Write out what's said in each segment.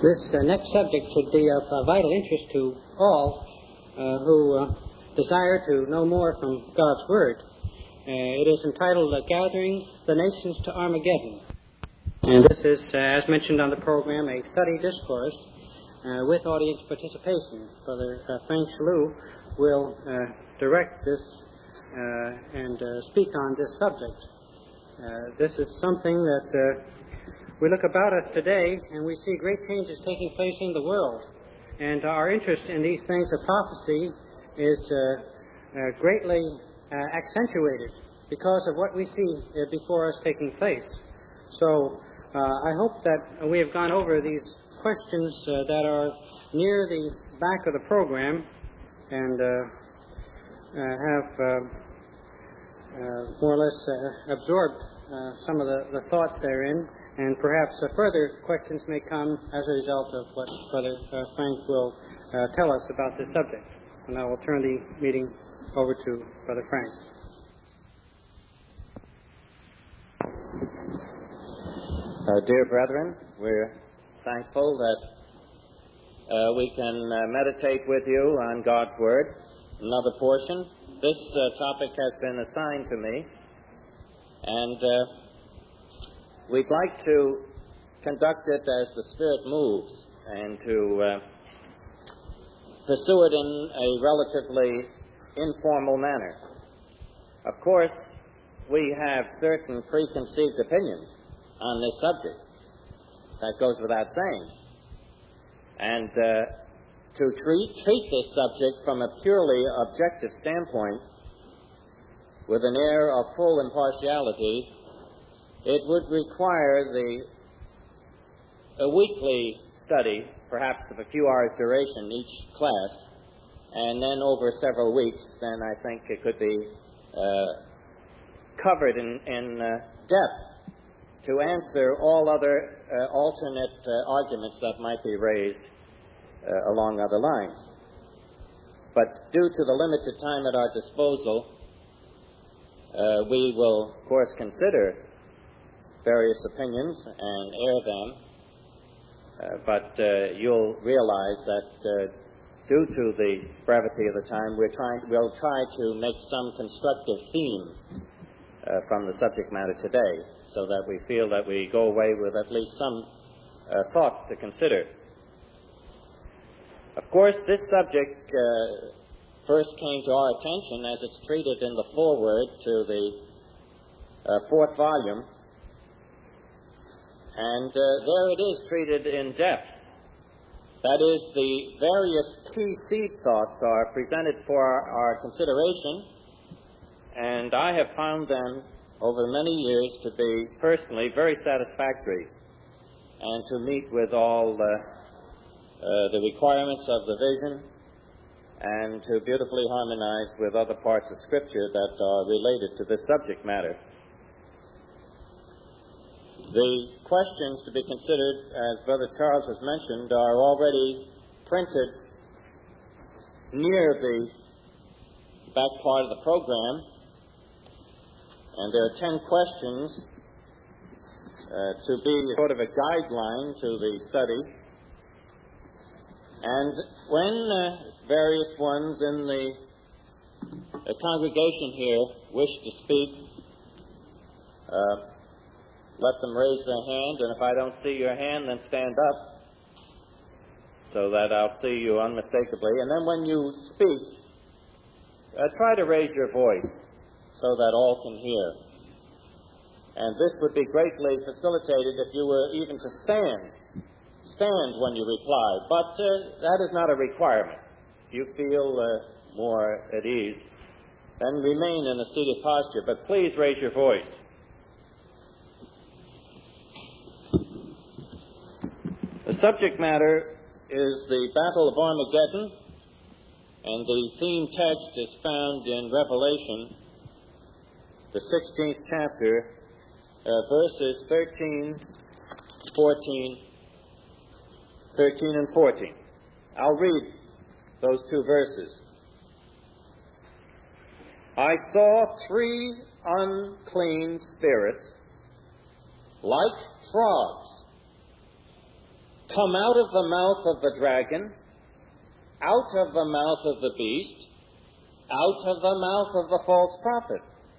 This next subject should be of vital interest to all who desire to know more from God's Word. It is entitled Gathering the Nations to Armageddon. And this is, as mentioned on the program, a study discourse with audience participation. Brother Frank Shalou will direct this and speak on this subject. This is something that we look about us today, and we see great changes taking place in the world. And our interest in these things of prophecy is greatly accentuated because of what we see before us taking place. So I hope that we have gone over these questions that are near the back of the program and have more or less absorbed some of the thoughts therein, and perhaps further questions may come as a result of what Brother Frank will tell us about this subject. And I will turn the meeting over to Brother Frank. Dear brethren, we're thankful that we can meditate with you on God's Word. Another portion. This topic has been assigned to me, and we'd like to conduct it as the Spirit moves and to pursue it in a relatively informal manner. Of course, we have certain preconceived opinions on this subject. That goes without saying. And to treat this subject from a purely objective standpoint with an air of full impartiality, it would require a weekly study, perhaps of a few hours' duration each class, and then over several weeks, then I think it could be covered in depth to answer all other alternate arguments that might be raised along other lines. But due to the limited time at our disposal, we will, of course, consider various opinions and air them, but you'll realize that due to the brevity of the time, we'll try to make some constructive theme from the subject matter today, so that we feel that we go away with at least some thoughts to consider. Of course, this subject first came to our attention as it's treated in the foreword to the fourth volume, and there it is treated in depth. That is, the various key seed thoughts are presented for our consideration, and I have found them over many years to be personally very satisfactory and to meet with all the requirements of the vision and to beautifully harmonize with other parts of Scripture that are related to this subject matter. The questions to be considered, as Brother Charles has mentioned, are already printed near the back part of the program, and there are 10 questions to be sort of a guideline to the study. And when various ones in the congregation here wish to speak, let them raise their hand, and if I don't see your hand, then stand up so that I'll see you unmistakably. And then when you speak, try to raise your voice so that all can hear. And this would be greatly facilitated if you were even to stand when you reply. But that is not a requirement. If you feel more at ease, then remain in a seated posture. But please raise your voice. The subject matter is the Battle of Armageddon, and the theme text is found in Revelation, the 16th chapter, verses 13 and 14. I'll read those two verses. I saw 3 unclean spirits, like frogs, come out of the mouth of the dragon, out of the mouth of the beast, out of the mouth of the false prophet.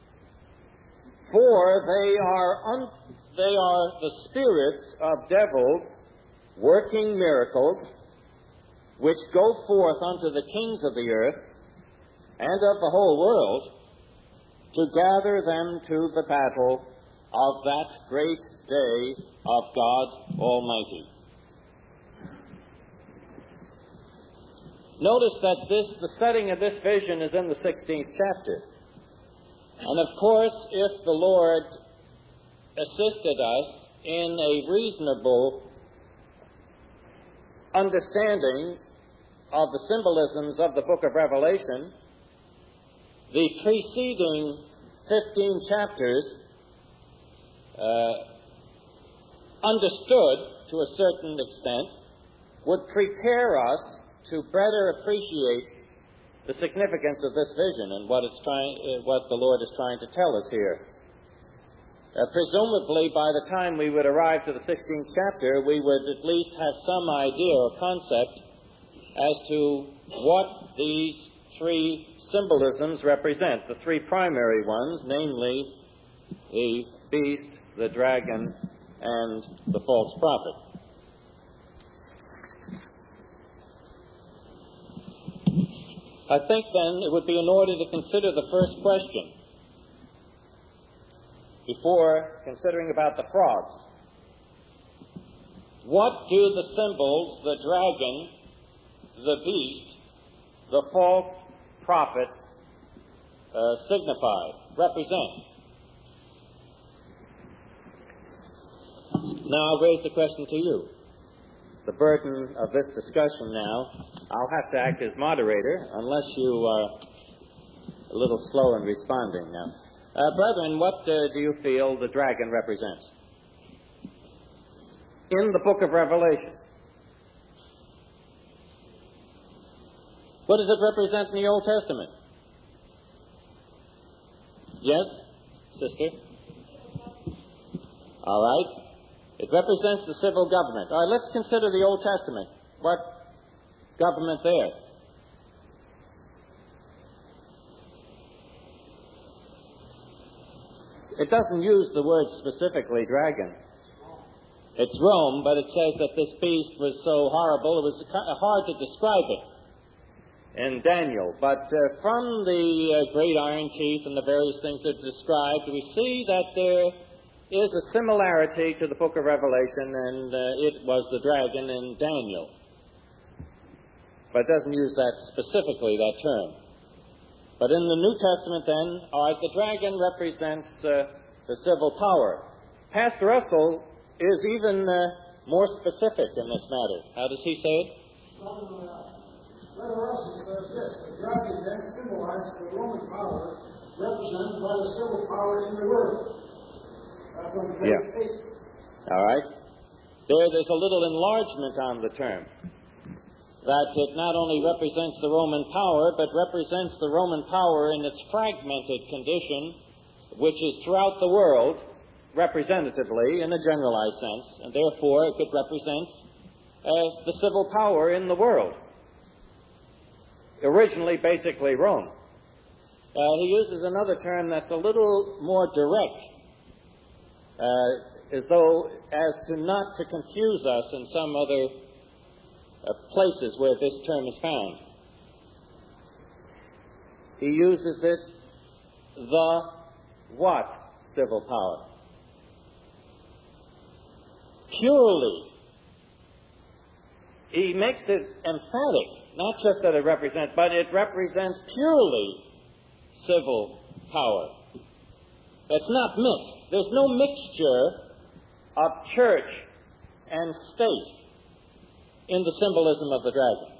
For they are the spirits of devils working miracles, which go forth unto the kings of the earth and of the whole world, to gather them to the battle of that great day of God Almighty. Notice that the setting of this vision is in the 16th chapter. And of course, if the Lord assisted us in a reasonable understanding of the symbolisms of the book of Revelation, the preceding 15 chapters understood to a certain extent would prepare us to better appreciate the significance of this vision and what the Lord is trying to tell us here. Presumably, by the time we would arrive to the 16th chapter, we would at least have some idea or concept as to what these three symbolisms represent, the three primary ones, namely the beast, the dragon, and the false prophet. I think, then, it would be in order to consider the first question before considering about the frogs. What do the symbols, the dragon, the beast, the false prophet, signify, represent? Now I'll raise the question to you. The burden of this discussion now, I'll have to act as moderator unless you are a little slow in responding now. Brethren, what do you feel the dragon represents in the book of Revelation? What does it represent in the Old Testament? Yes, sister? All right. It represents the civil government. All right, let's consider the Old Testament. What government there? It doesn't use the word specifically dragon. It's Rome, but it says that this beast was so horrible, it was hard to describe it in Daniel. But from the great iron teeth and the various things that are described, we see that there is a similarity to the book of Revelation, and it was the dragon in Daniel. But it doesn't use that specifically, that term. But in the New Testament, then, all right, the dragon represents the civil power. Pastor Russell is even more specific in this matter. How does he say it? Brother Russell says this: the dragon then symbolizes the Roman power represented by the civil power in the world. That's on page 8. All right. There's a little enlargement on the term. That it not only represents the Roman power, but represents the Roman power in its fragmented condition, which is throughout the world, representatively, in a generalized sense, and therefore it represents the civil power in the world. Originally, basically, Rome. He uses another term that's a little more direct, as to not to confuse us in some other places where this term is found. He uses it, the what civil power? Purely. He makes it emphatic, not just that it represents, but it represents purely civil power. That's not mixed. There's no mixture of church and state in the symbolism of the dragon.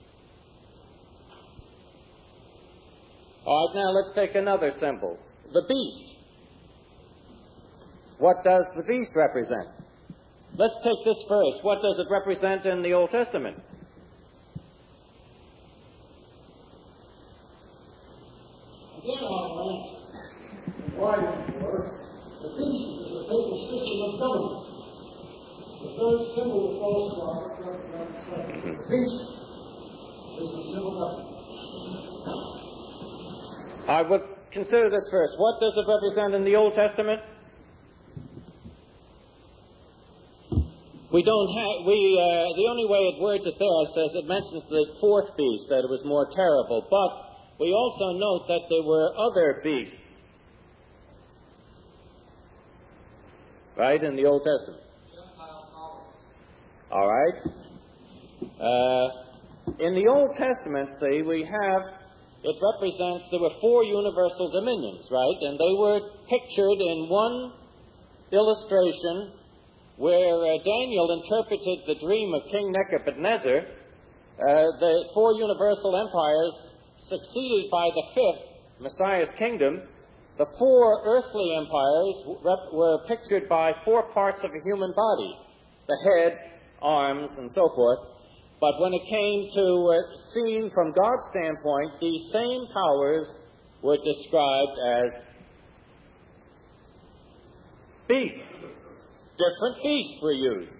All right, now let's take another symbol, the beast. What does the beast represent? Let's take this first. What does it represent in the Old Testament? Again, I'll answer. Why, the beast is a papal system of government. The third symbol of false prophet represents the beast is the symbol of I would consider this first. What does it represent in the Old Testament? The only way it words it there says it mentions the fourth beast, that it was more terrible. But we also note that there were other beasts, right, in the Old Testament. All right. In the Old Testament, see, it represents, there were 4 universal dominions, right? And they were pictured in one illustration where Daniel interpreted the dream of King Nebuchadnezzar. The 4 universal empires succeeded by the 5th, Messiah's kingdom. The 4 earthly empires were pictured by 4 parts of a human body, the head, arms, and so forth. But when it came to seen from God's standpoint, these same powers were described as beasts. Different beasts were used.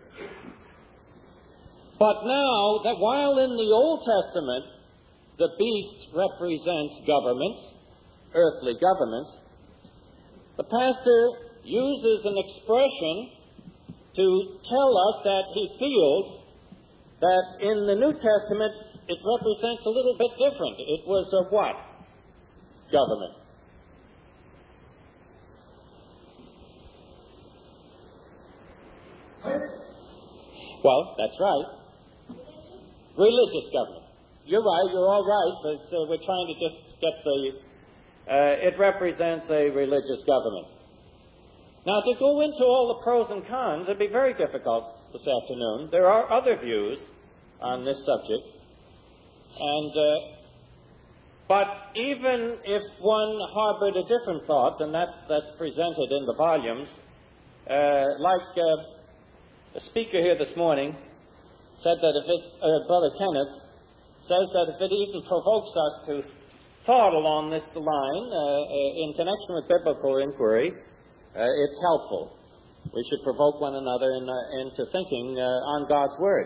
But now, that while in the Old Testament the beast represents governments, earthly governments, the pastor uses an expression to tell us that he feels that in the New Testament it represents a little bit different. It was a what? Government. Well, that's right. Religious government. You're right, you're all right, but we're trying to just get it represents a religious government. Now, to go into all the pros and cons would be very difficult this afternoon. There are other views on this subject. But even if one harbored a different thought, and that's presented in the volumes, like the speaker here this morning said that Brother Kenneth says that if it even provokes us to thought along this line in connection with biblical inquiry, it's helpful. We should provoke one another into thinking on God's Word.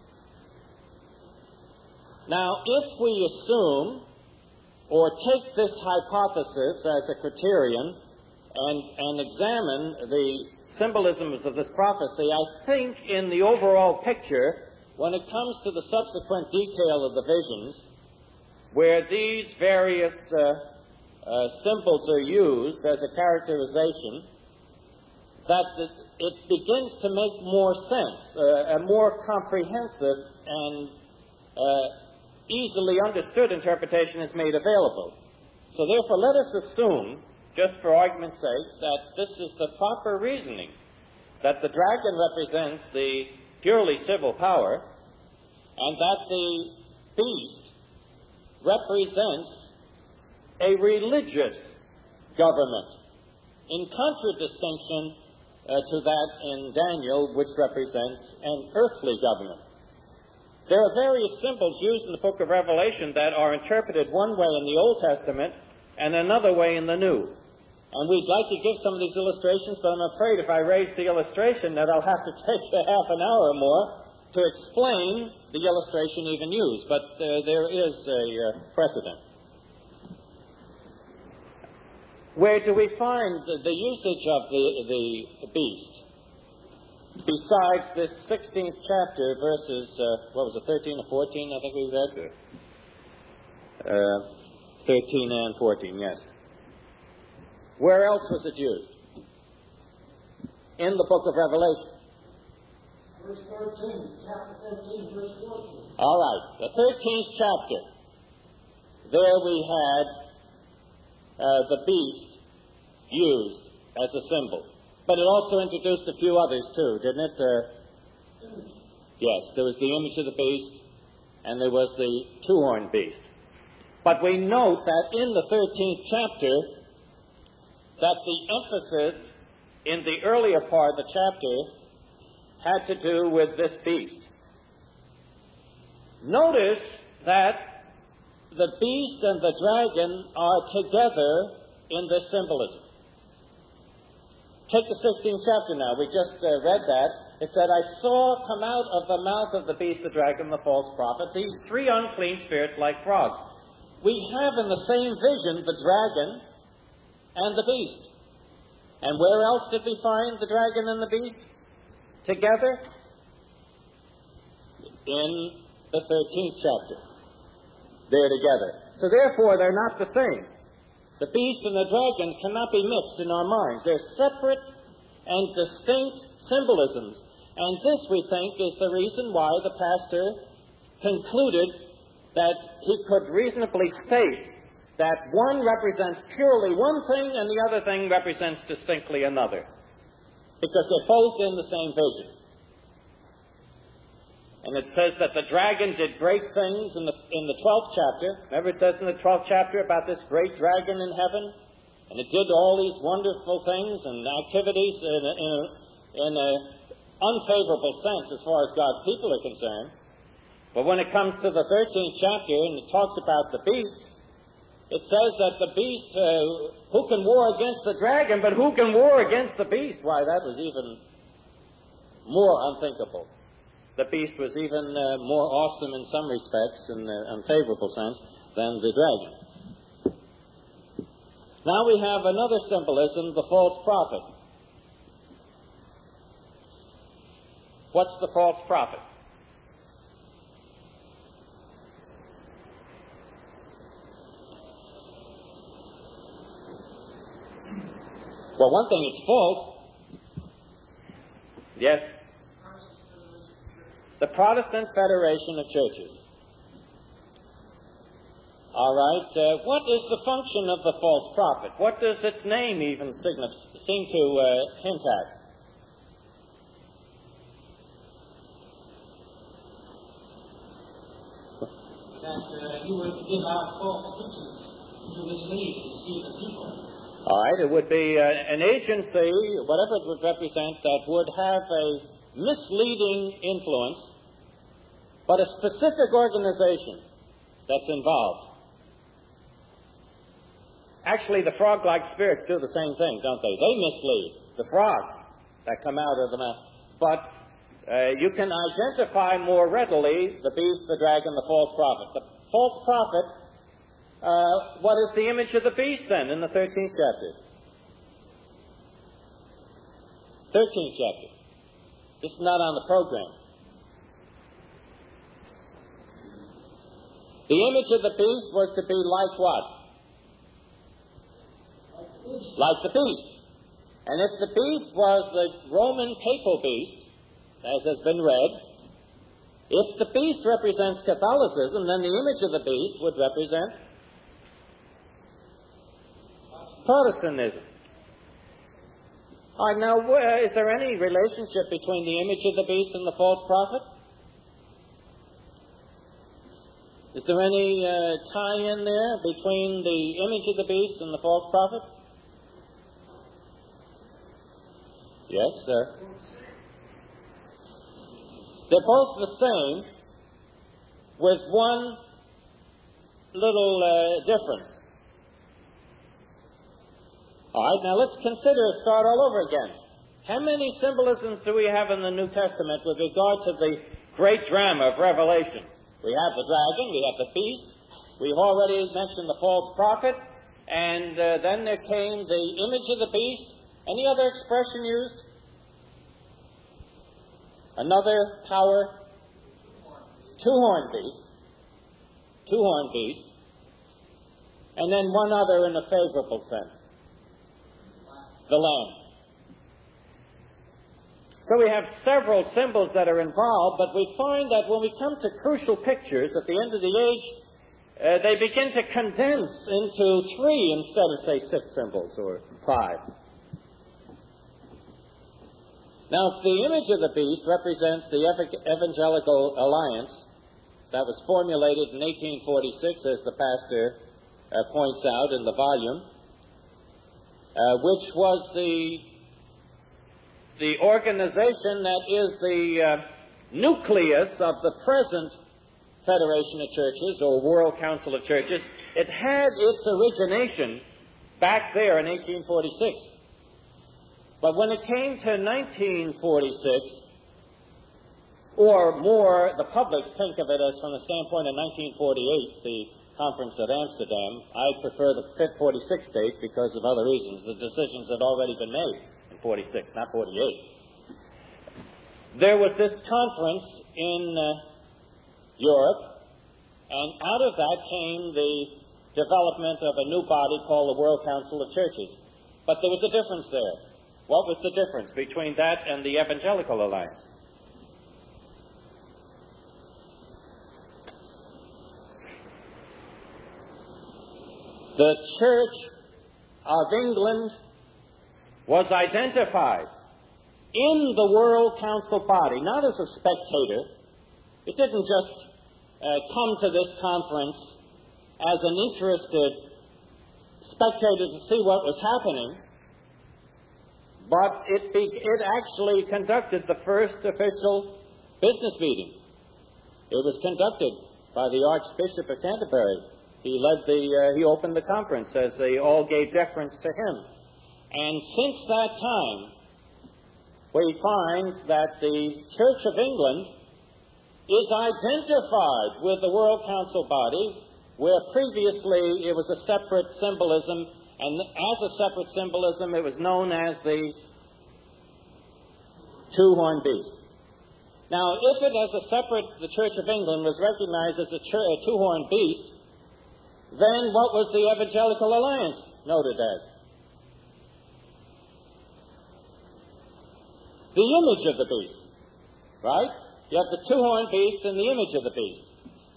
Now, if we assume or take this hypothesis as a criterion and examine the symbolisms of this prophecy, I think in the overall picture, when it comes to the subsequent detail of the visions, where these various symbols are used as a characterization, that it begins to make more sense, a more comprehensive and easily understood interpretation is made available. So therefore, let us assume, just for argument's sake, that this is the proper reasoning, that the dragon represents the purely civil power, and that the beast represents a religious government, in contradistinction to that in Daniel, which represents an earthly government. There are various symbols used in the book of Revelation that are interpreted one way in the Old Testament and another way in the New. And we'd like to give some of these illustrations, but I'm afraid if I raise the illustration that I'll have to take half an hour or more to explain the illustration even used. But there is a precedent. Where do we find the usage of the beast? Besides this 16th chapter, verses, 13 or 14, I think we read? 13 and 14, yes. Where else was it used? In the book of Revelation. verse 13, chapter 13, verse 14. All right, the 13th chapter. There we had the beast used as a symbol. But it also introduced a few others, too, didn't it? Yes, there was the image of the beast, and there was the two-horned beast. But we note that in the 13th chapter, that the emphasis in the earlier part of the chapter had to do with this beast. Notice that the beast and the dragon are together in this symbolism. Take the 16th chapter now. We just read that. It said, I saw come out of the mouth of the beast, the dragon, the false prophet, these three unclean spirits like frogs. We have in the same vision the dragon and the beast. And where else did we find the dragon and the beast? Together? In the 13th chapter. They're together. So therefore, they're not the same. The beast and the dragon cannot be mixed in our minds. They're separate and distinct symbolisms. And this, we think, is the reason why the pastor concluded that he could reasonably state that one represents purely one thing and the other thing represents distinctly another. Because they're both in the same vision. And it says that the dragon did great things in the 12th chapter. Remember it says in the 12th chapter about this great dragon in heaven? And it did all these wonderful things and activities in an unfavorable sense as far as God's people are concerned. But when it comes to the 13th chapter and it talks about the beast, it says that the beast, who can war against the dragon, but who can war against the beast? Why, that was even more unthinkable. The beast was even more awesome in some respects, in an unfavorable sense, than the dragon. Now we have another symbolism, the false prophet. What's the false prophet? Well, one thing, it's false. Yes? The Protestant Federation of Churches. All right. What is the function of the false prophet? What does its name even seem to hint at? That he would give out false teachings to mislead and deceive the people. All right. It would be an agency, whatever it would represent, that would have a misleading influence, but a specific organization that's involved. Actually, the frog-like spirits do the same thing, don't they? They mislead the frogs that come out of the mouth. But you can identify more readily the beast, the dragon, the false prophet. The false prophet, what is the image of the beast then in the 13th chapter? 13th chapter. This is not on the program. The image of the beast was to be like what? Like the beast. And if the beast was the Roman papal beast, as has been read, if the beast represents Catholicism, then the image of the beast would represent Protestantism. All right, now, is there any relationship between the image of the beast and the false prophet? Is there any tie-in there between the image of the beast and the false prophet? Yes, sir. They're both the same, with one little difference. All right, now let's start all over again. How many symbolisms do we have in the New Testament with regard to the great drama of Revelation? We have the dragon, we have the beast, we've already mentioned the false prophet, and then there came the image of the beast. Any other expression used? Another power? Two-horned beast. Two-horned beast. And then one other in a favorable sense. The Lamb. So we have several symbols that are involved, but we find that when we come to crucial pictures at the end of the age, they begin to condense into 3 instead of, say, 6 symbols or 5. Now, if the image of the beast represents the Evangelical Alliance that was formulated in 1846, as the pastor points out in the volume, which was the organization that is the nucleus of the present Federation of Churches, or World Council of Churches. It had its origination back there in 1846. But when it came to 1946, or more, the public think of it as from the standpoint of 1948, the conference at Amsterdam. I prefer the 46 date because of other reasons. The decisions had already been made in 46, not 48. There was this conference in Europe, and out of that came the development of a new body called the World Council of Churches. But there was a difference there. What was the difference between that and the Evangelical Alliance? The Church of England was identified in the World Council body, not as a spectator. It didn't just come to this conference as an interested spectator to see what was happening, but it actually conducted the first official business meeting. It was conducted by the Archbishop of Canterbury. He opened the conference as they all gave deference to him. And since that time, we find that the Church of England is identified with the World Council body, where previously it was a separate symbolism, and as a separate symbolism it was known as the two-horned beast. Now, if the Church of England was recognized as a two-horned beast, then what was the Evangelical Alliance noted as? The image of the beast, right? You have the two-horned beast and the image of the beast.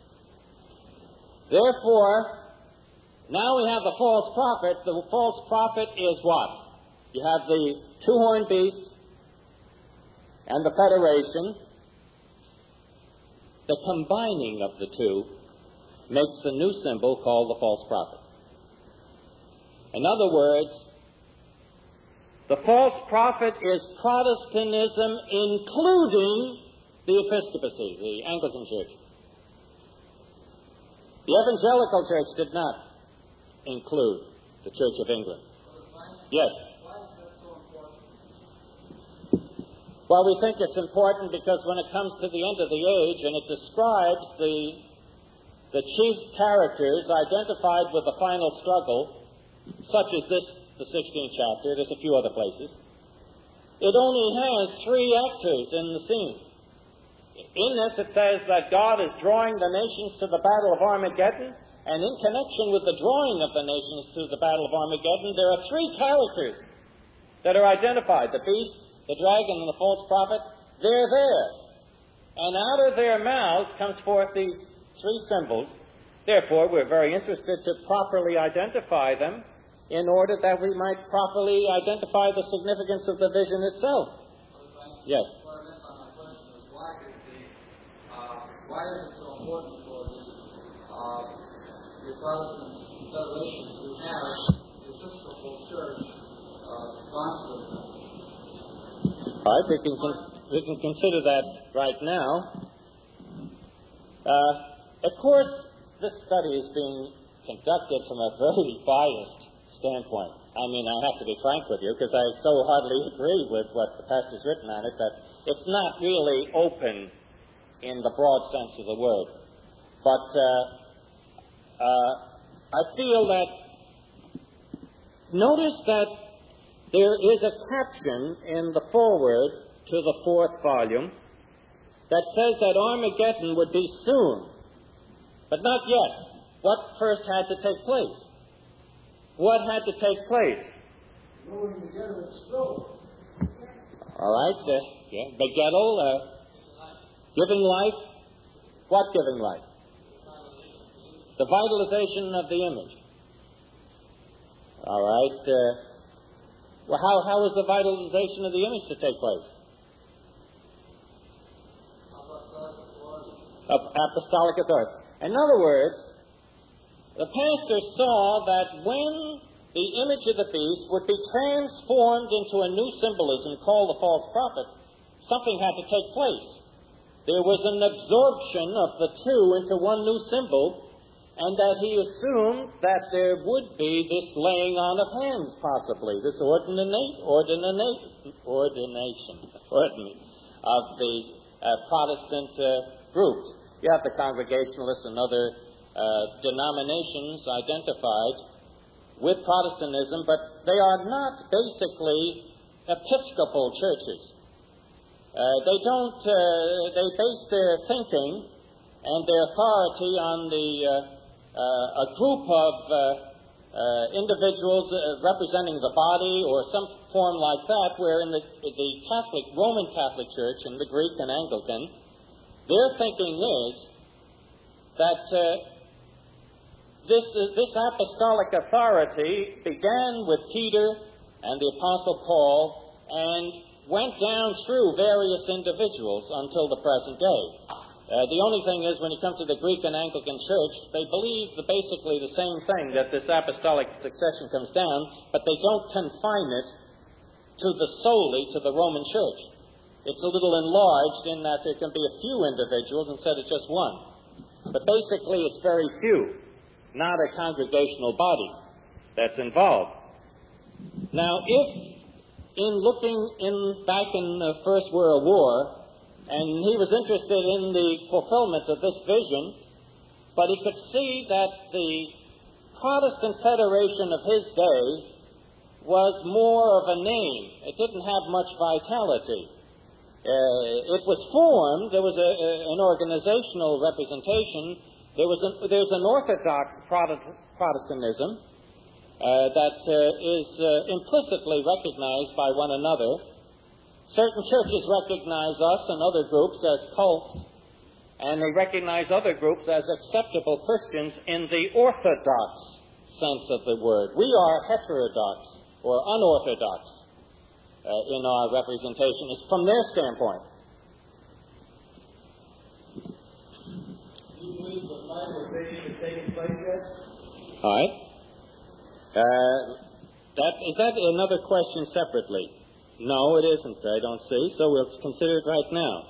Therefore, now we have the false prophet. The false prophet is what? You have the two-horned beast and the federation. The combining of the two makes a new symbol called the false prophet. In other words, the false prophet is Protestantism, including the episcopacy, the Anglican Church. The Evangelical Church did not include the Church of England. Yes? Why is that so important? Well, we think it's important because when it comes to the end of the age and it describes the chief characters identified with the final struggle, such as this, the 16th chapter, there's a few other places, it only has three actors in the scene. In this it says that God is drawing the nations to the battle of Armageddon, and in connection with the drawing of the nations to the battle of Armageddon, there are three characters that are identified: the beast, the dragon, and the false prophet. They're there. And out of their mouths comes forth these three symbols. Therefore, we're very interested to properly identify them in order that we might properly identify the significance of the vision itself. Yes? What I meant by my question is, why is it so important for the Protestant Federation to have the Episcopal Church sponsor them? All right, we can consider that right now. Of course, this study is being conducted from a very biased standpoint. I mean, I have to be frank with you because I so heartily agree with what the pastor's written on it that it's not really open in the broad sense of the word. But I feel that, notice that there is a caption in the foreword to the 4th volume that says that Armageddon would be soon. But not yet. What first had to take place? What had to take place? Knowing together it's true. All right. Begettal, giving life. What giving life? The vitalization of the image. All right. Well, how is the vitalization of the image to take place? Apostolic authority. In other words, the pastor saw that when the image of the beast would be transformed into a new symbolism called the false prophet, something had to take place. There was an absorption of the two into one new symbol, and that he assumed that there would be this laying on of hands, possibly, this ordination of the Protestant groups. You have the Congregationalists and other denominations identified with Protestantism, but they are not basically Episcopal churches. They base their thinking and their authority on a group of individuals representing the body or some form like that, where in the Roman Catholic Church and the Greek and Anglican, their thinking is that this apostolic authority began with Peter and the Apostle Paul and went down through various individuals until the present day. The only thing is, when you come to the Greek and Anglican Church, they believe basically the same thing, that this apostolic succession comes down, but they don't confine it solely to the Roman Church. It's a little enlarged in that there can be a few individuals instead of just one. But basically, it's very few, not a congregational body that's involved. Now, if in looking back in the First World War, and he was interested in the fulfillment of this vision, but he could see that the Protestant Federation of his day was more of a name. It didn't have much vitality. It was formed. There was an organizational representation. There's an Orthodox Protestantism that is implicitly recognized by one another. Certain churches recognize us and other groups as cults, and they recognize other groups as acceptable Christians in the orthodox sense of the word. We are heterodox or unorthodox in our representation. It's from their standpoint. Do you believe the finalization is taking place yet? All right. Is that another question separately? No, it isn't, I don't see, so we'll consider it right now.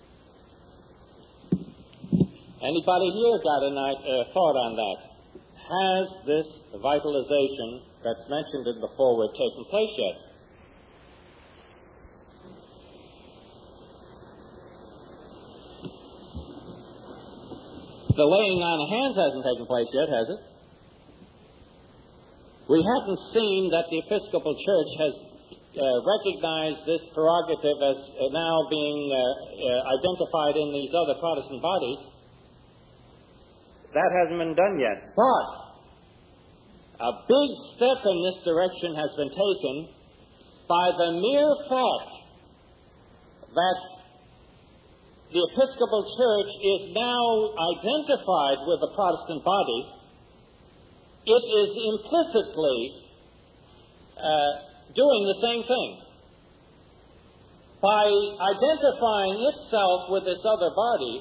Anybody here got a thought on that? Has this vitalization that's mentioned in the foreword taken place yet? The laying on of hands hasn't taken place yet, has it? We haven't seen that the Episcopal Church has recognized this prerogative as now being identified in these other Protestant bodies. That hasn't been done yet. But a big step in this direction has been taken by the mere fact that the Episcopal Church is now identified with the Protestant body. It is implicitly doing the same thing. By identifying itself with this other body,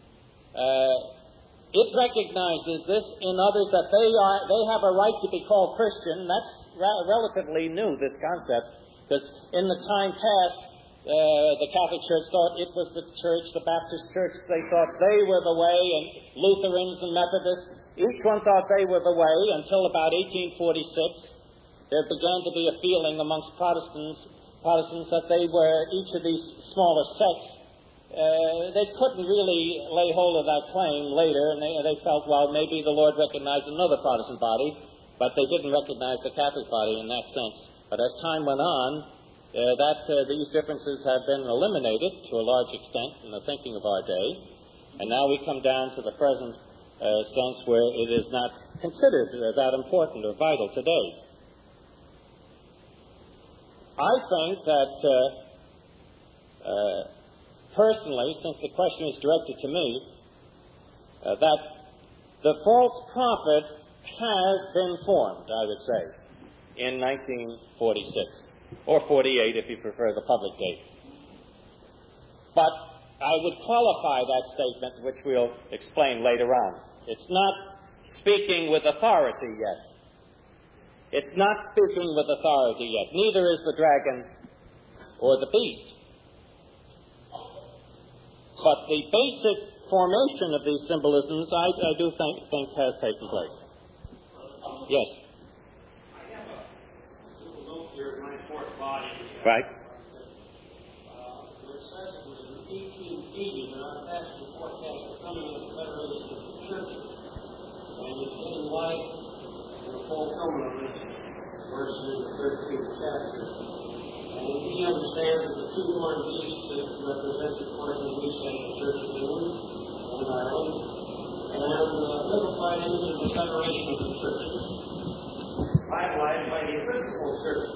it recognizes this in others, that they have a right to be called Christian. That's relatively new, this concept, because in the time past, the Catholic Church thought it was the Church, the Baptist Church, they thought they were the way, and Lutherans and Methodists, each one thought they were the way, until about 1846. There began to be a feeling amongst Protestants that they were, each of these smaller sects, they couldn't really lay hold of that claim later, and they felt, well, maybe the Lord recognized another Protestant body, but they didn't recognize the Catholic body in that sense. But as time went on, these differences have been eliminated to a large extent in the thinking of our day, and now we come down to the present sense where it is not considered that important or vital today. I think that, personally, since the question is directed to me, that the false prophet has been formed, I would say, in 1946, or 48 if you prefer the public date. But I would qualify that statement, which we'll explain later on. It's not speaking with authority yet. It's not speaking with authority yet. Neither is the dragon or the beast. But the basic formation of these symbolisms, I do think has taken place. Yes? I have a little note here in my fourth body. Right. Where it says it was in 1880 life and the fulfillment of this verse in the 13th chapter. And he understands that the two horned beast represents, of course, as we say, the Church of England and Ireland, and the liquefied image of the separation of the churches, vitalized by the Episcopal Church.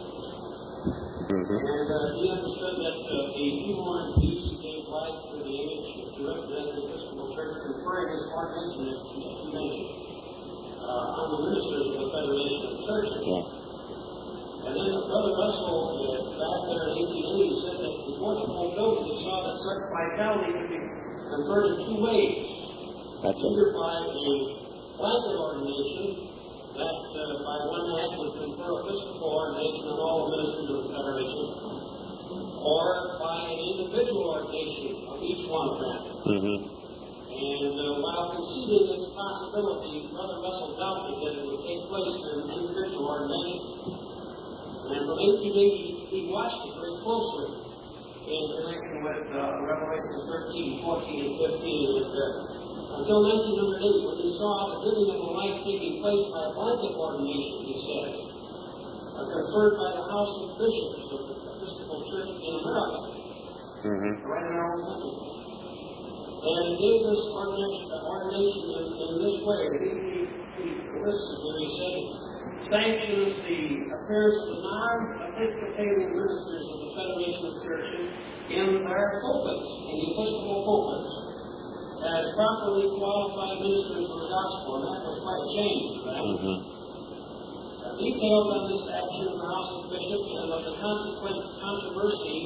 And he understood that the two horned beast gave life to the image to represent the Episcopal Church, conferring his ordination, as he mentioned, on the ministers of the Federation of Churches. Yeah. And then Brother Russell, back there in 1880, said that before the fulfillment, he saw that such vitality could be conferred in two ways. That's it. Either by a blanket ordination that by one act would confer episcopal ordination on all the ministers of the Federation, or by an individual ordination of each one of them. And while conceding its possibility, Brother Russell doubted that it would take place in an individual ordination. And from 1880, he watched it very closely in connection with Revelations 13, 14, and 15. Until 1908, when he saw the giving of the life taking place by a blanket ordination, he says, conferred by the House of Bishops of the Episcopal Church in America, right in our own country. And he gave this ordination in this way. He listed here, he said, sanctions the appearance of the non-Episcopalian ministers of the Federation of Churches in their pulpits, in the Episcopal pulpits, as properly qualified ministers of the gospel, and that was quite a change, right? Detailed on this action of the House of Bishops and of the consequent controversy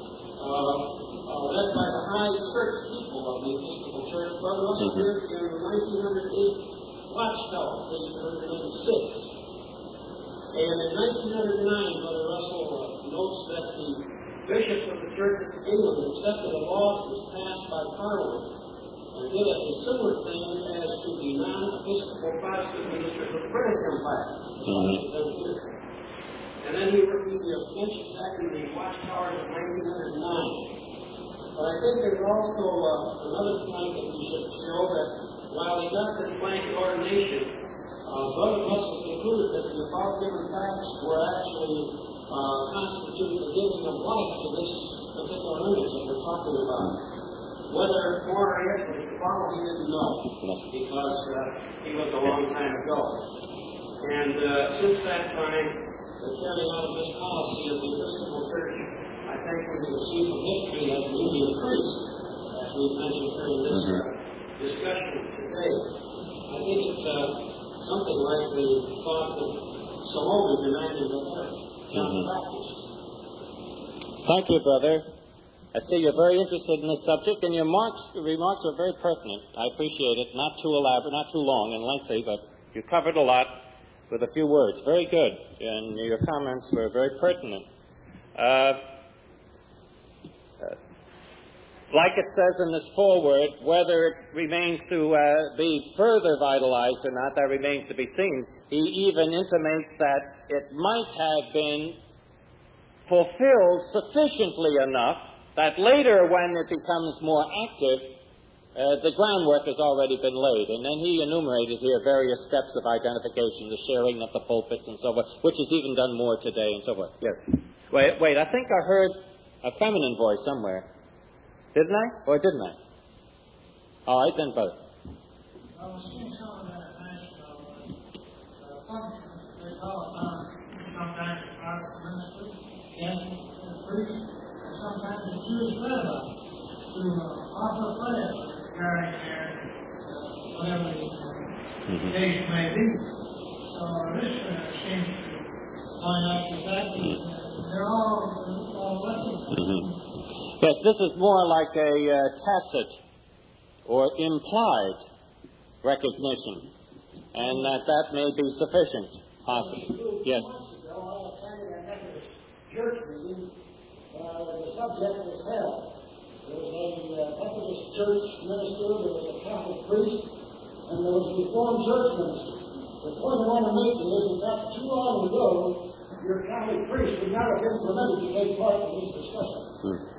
led by the high church people of the Episcopal Church, Brother Russell appeared in 1908 Watchtower, page 186. And in 1909, Brother Russell notes that the bishops of the Church of England accepted a law that was passed by Parliament and did a similar thing as to the non-Episcopal Protestant ministers of the British Empire. And then he mentions that in the Watchtower of 1909. But I think there's also another point that we should show, that while he got this blanket ordination, Brother Russell concluded that the above given facts were actually constitute the giving of life to this particular image that we're talking about. Whether more or less was to follow, he didn't know, because he was a long time ago. And since that time, the carrying out of this policy of the Episcopal Church, I think we can see from history, has really increased, as we've mentioned during this discussion today. I think it's something like the thought that Salome demanded that not practiced. Thank you, brother. I see you're very interested in this subject, and your remarks were very pertinent. I appreciate it. Not too elaborate, not too long and lengthy, but you covered a lot with a few words. Very good. And your comments were very pertinent. Like it says in this foreword, whether it remains to be further vitalized or not, that remains to be seen. He even intimates that it might have been fulfilled sufficiently enough that later, when it becomes more active, the groundwork has already been laid. And then he enumerated here various steps of identification, the sharing of the pulpits and so forth, which is even done more today and so forth. Yes. Wait, I think I heard a feminine voice somewhere. Didn't I? Or didn't I? All right, then, brother. I was seeing some of that national functions they call upon sometimes the Protestant ministers and priests, and sometimes the Jewish rabbi to offer prayers regarding their whatever the case may be. So this seems to point out the fact that they're all blessed. Yes, this is more like a tacit or implied recognition, and that may be sufficient, possibly. Yes. Months ago, I attended a Methodist church meeting. The subject was hell. There was a Methodist church minister, there was a Catholic priest, and there was a Reformed church minister. The point I want to make is that not too long ago, your Catholic priest would not have been permitted to take part in this discussion.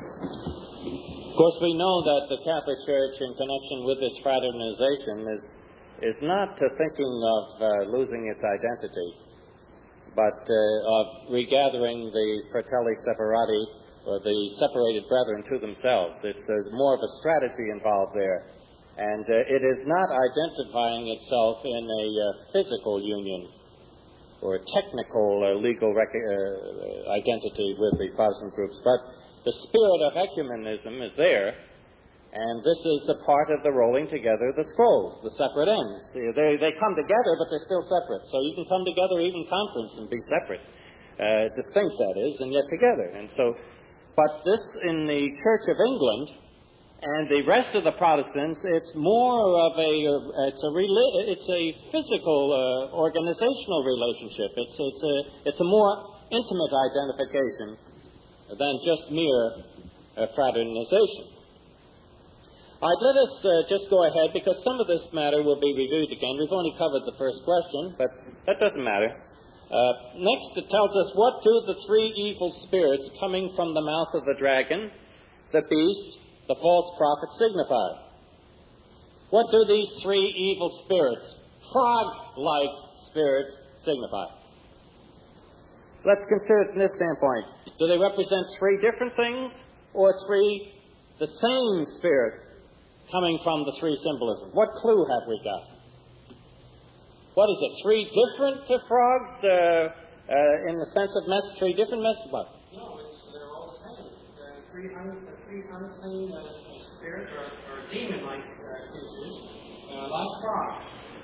Of course, we know that the Catholic Church, in connection with this fraternization, is is not thinking of losing its identity, but of regathering the fratelli separati, or the separated brethren, to themselves. There's more of a strategy involved there. And it is not identifying itself in a physical union or a technical legal identity with the Protestant groups, but the spirit of ecumenism is there, and this is a part of the rolling together the scrolls, the separate ends. They come together, but they're still separate. So you can come together even conference and be separate, distinct that is, and yet together. And so, but this in the Church of England and the rest of the Protestants, it's more of it's a physical organizational relationship. It's a more intimate identification than just mere fraternization. All right, let us just go ahead, because some of this matter will be reviewed again. We've only covered the first question, but that doesn't matter. Next, it tells us, what do the three evil spirits coming from the mouth of the dragon, the beast, the false prophet signify? What do these three evil spirits, frog-like spirits, signify? Let's consider it from this standpoint. Do they represent three different things, or three the same spirit coming from the three symbolism? What clue have we got? What is it? Three different frogs in the sense of three different messages? What? No, they're all the same. Three unclean spirits or demon-like creatures, like frogs.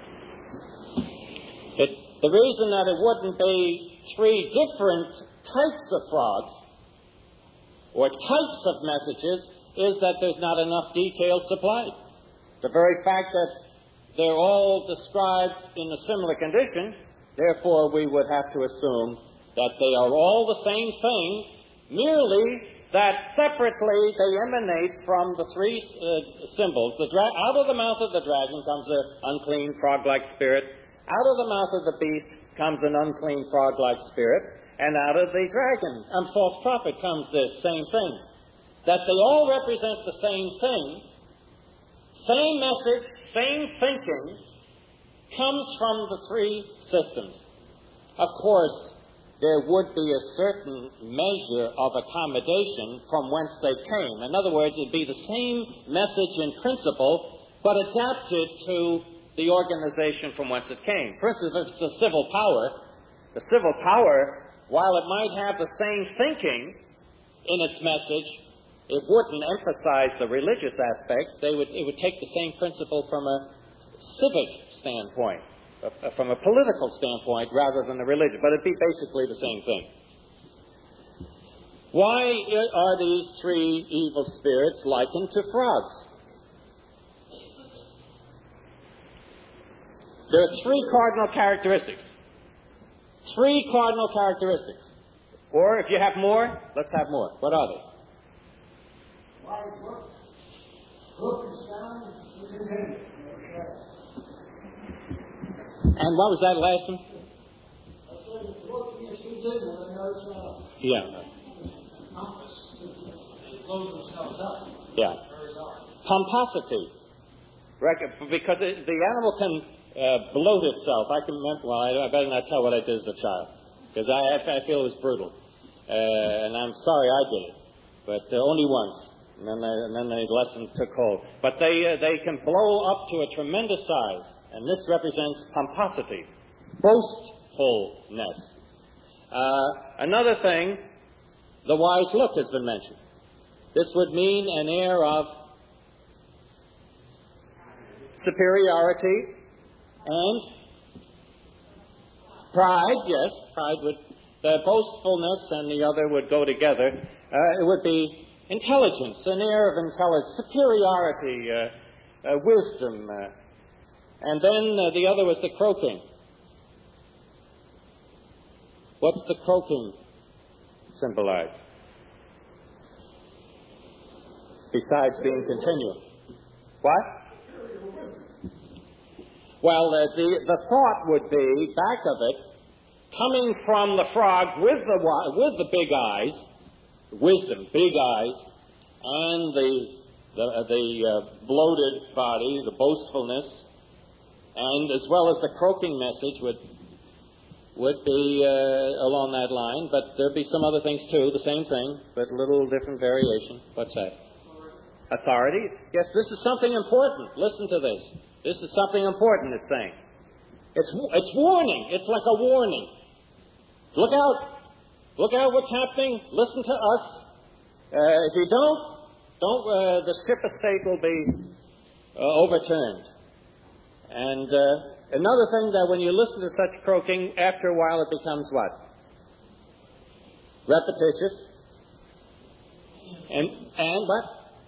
The reason that it wouldn't be three different types of frogs or types of messages is that there's not enough detail supplied. The very fact that they're all described in a similar condition, therefore we would have to assume that they are all the same thing, merely that separately they emanate from the three symbols. Out of the mouth of the dragon comes an unclean frog-like spirit. Out of the mouth of the beast comes an unclean frog-like spirit. And out of the dragon and false prophet comes this same thing. That they all represent the same thing, same message, same thinking, comes from the three systems. Of course, there would be a certain measure of accommodation from whence they came. In other words, it would be the same message in principle, but adapted to the organization from whence it came. For instance, if it's a civil power, the civil power, while it might have the same thinking in its message, it wouldn't emphasize the religious aspect. It would take the same principle from a civic standpoint, from a political standpoint, rather than the religious. But it'd be basically the same thing. Why are these three evil spirits likened to frogs? There are three cardinal characteristics. Three cardinal characteristics. Or, if you have more, let's have more. What are they? Wise look and sound, and continue. And what was that last one? I said, look is continue, and no sound. Yeah. Pompous. They blow themselves up. Yeah. Very large. Pomposity. Because the animal can bloat itself. I can remember, I better not tell what I did as a child, because I feel it was brutal. And I'm sorry I did it, but only once. And then the lesson took hold. But they can blow up to a tremendous size, and this represents pomposity, boastfulness. Another thing, the wise look has been mentioned. This would mean an air of superiority and pride. Yes, pride would, the boastfulness and the other would go together. It would be intelligence, an air of intelligence, superiority, wisdom. And then the other was the croaking. What's the croaking symbolize? Besides being continual. What? Well, the thought would be, back of it, coming from the frog with the big eyes, wisdom, big eyes, and the bloated body, the boastfulness, And as well as the croaking message would be along that line, but there'd be some other things too, the same thing, but a little different variation. What's that? Authority. Yes, this is something important. Listen to this. This is something important, it's saying. It's warning. It's like a warning. Look out. Look out what's happening. Listen to us. If you don't, the ship of state will be overturned. And another thing, that when you listen to such croaking, after a while it becomes what? Repetitious. And what?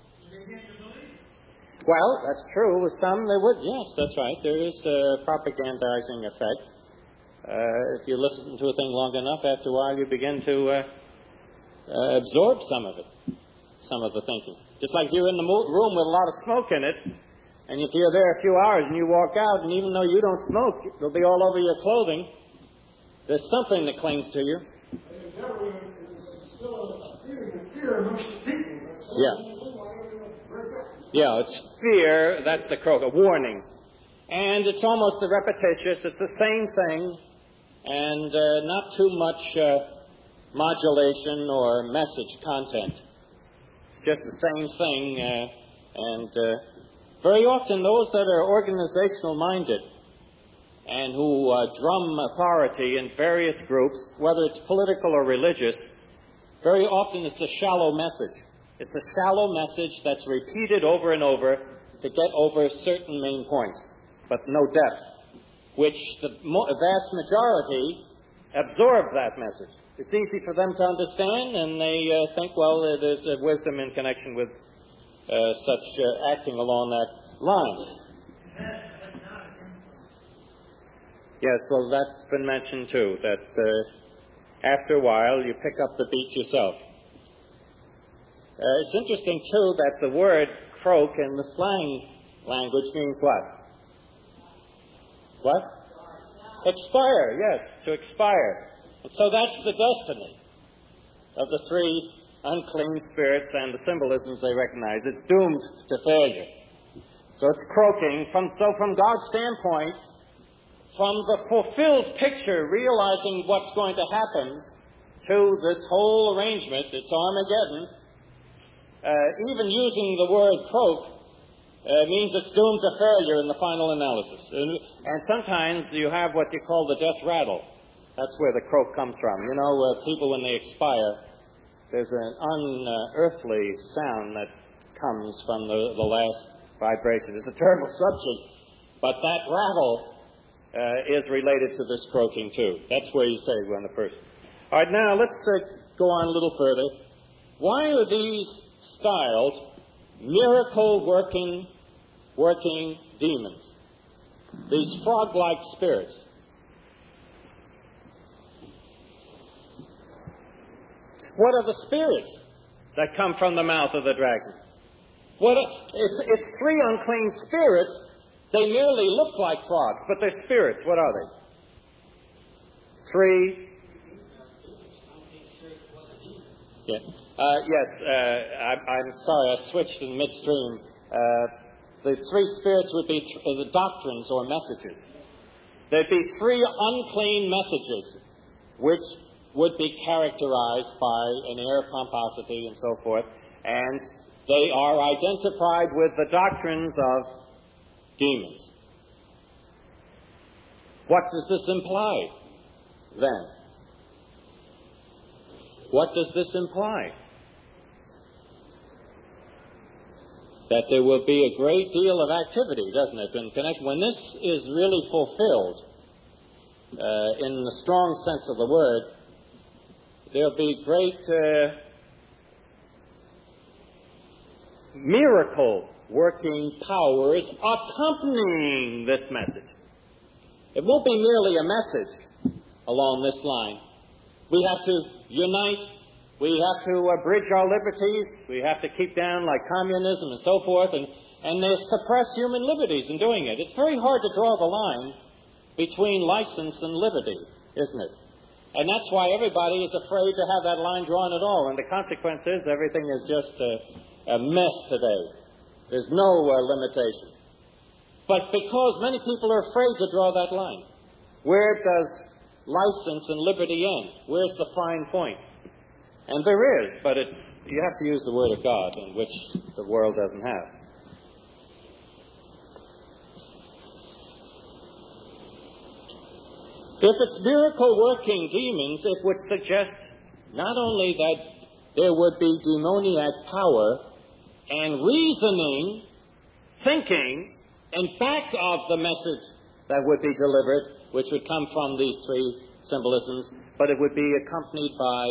Well, that's true. With some, they would. Yes, that's right. There is a propagandizing effect. If you listen to a thing long enough, after a while you begin to absorb some of it, some of the thinking. Just like you're in the room with a lot of smoke in it, and if you're there a few hours and you walk out, and even though you don't smoke, it'll be all over your clothing. There's something that clings to you. Yeah. Yeah, it's fear. That's the croak, a warning. And it's almost repetitious. It's the same thing, and not too much modulation or message content. It's just the same thing, and very often those that are organizational-minded and who drum authority in various groups, whether it's political or religious, very often it's a shallow message. It's a shallow message that's repeated over and over to get over certain main points, but no depth, which the vast majority absorb that message. It's easy for them to understand, and they think, well, there's a wisdom in connection with such acting along that line. Yes, well, that's been mentioned too, that after a while you pick up the beat yourself. It's interesting, too, that the word croak in the slang language means what? What? Expire, yes, to expire. And so that's the destiny of the three unclean spirits and the symbolisms they recognize. It's doomed to failure. So it's croaking. So from God's standpoint, from the fulfilled picture, realizing what's going to happen to this whole arrangement, it's Armageddon, even using the word croak means it's doomed to failure in the final analysis. And sometimes you have what you call the death rattle. That's where the croak comes from. You know, people when they expire, there's an unearthly sound that comes from the last vibration. It's a terrible subject, but that rattle is related to this croaking too. That's where you say when the person. All right, now let's go on a little further. Why are these styled miracle-working demons? These frog-like spirits. What are the spirits that come from the mouth of the dragon? It's three unclean spirits. They merely look like frogs, but they're spirits. What are they? Three. Yeah. Yes. I'm sorry. I switched in midstream. The three spirits would be the doctrines or messages. There'd be three unclean messages, which would be characterized by an air of pomposity and so forth, and they are identified with the doctrines of demons. What does this imply, then? What does this imply? That there will be a great deal of activity, doesn't it, in connection? When this is really fulfilled, in the strong sense of the word, there'll be great miracle-working powers accompanying this message. It won't be merely a message along this line. We have to unite. We have to bridge our liberties. We have to keep down like communism and so forth, and they suppress human liberties in doing it. It's very hard to draw the line between license and liberty, isn't it? And that's why everybody is afraid to have that line drawn at all. And the consequence is everything is just a mess today. There's no limitation. But because many people are afraid to draw that line, where does license and liberty end? Where's the fine point? And there is, but you have to use the Word of God, in which the world doesn't have. If it's miracle-working demons, it would suggest not only that there would be demoniac power and reasoning, thinking, in back of the message that would be delivered, which would come from these three symbolisms, but it would be accompanied by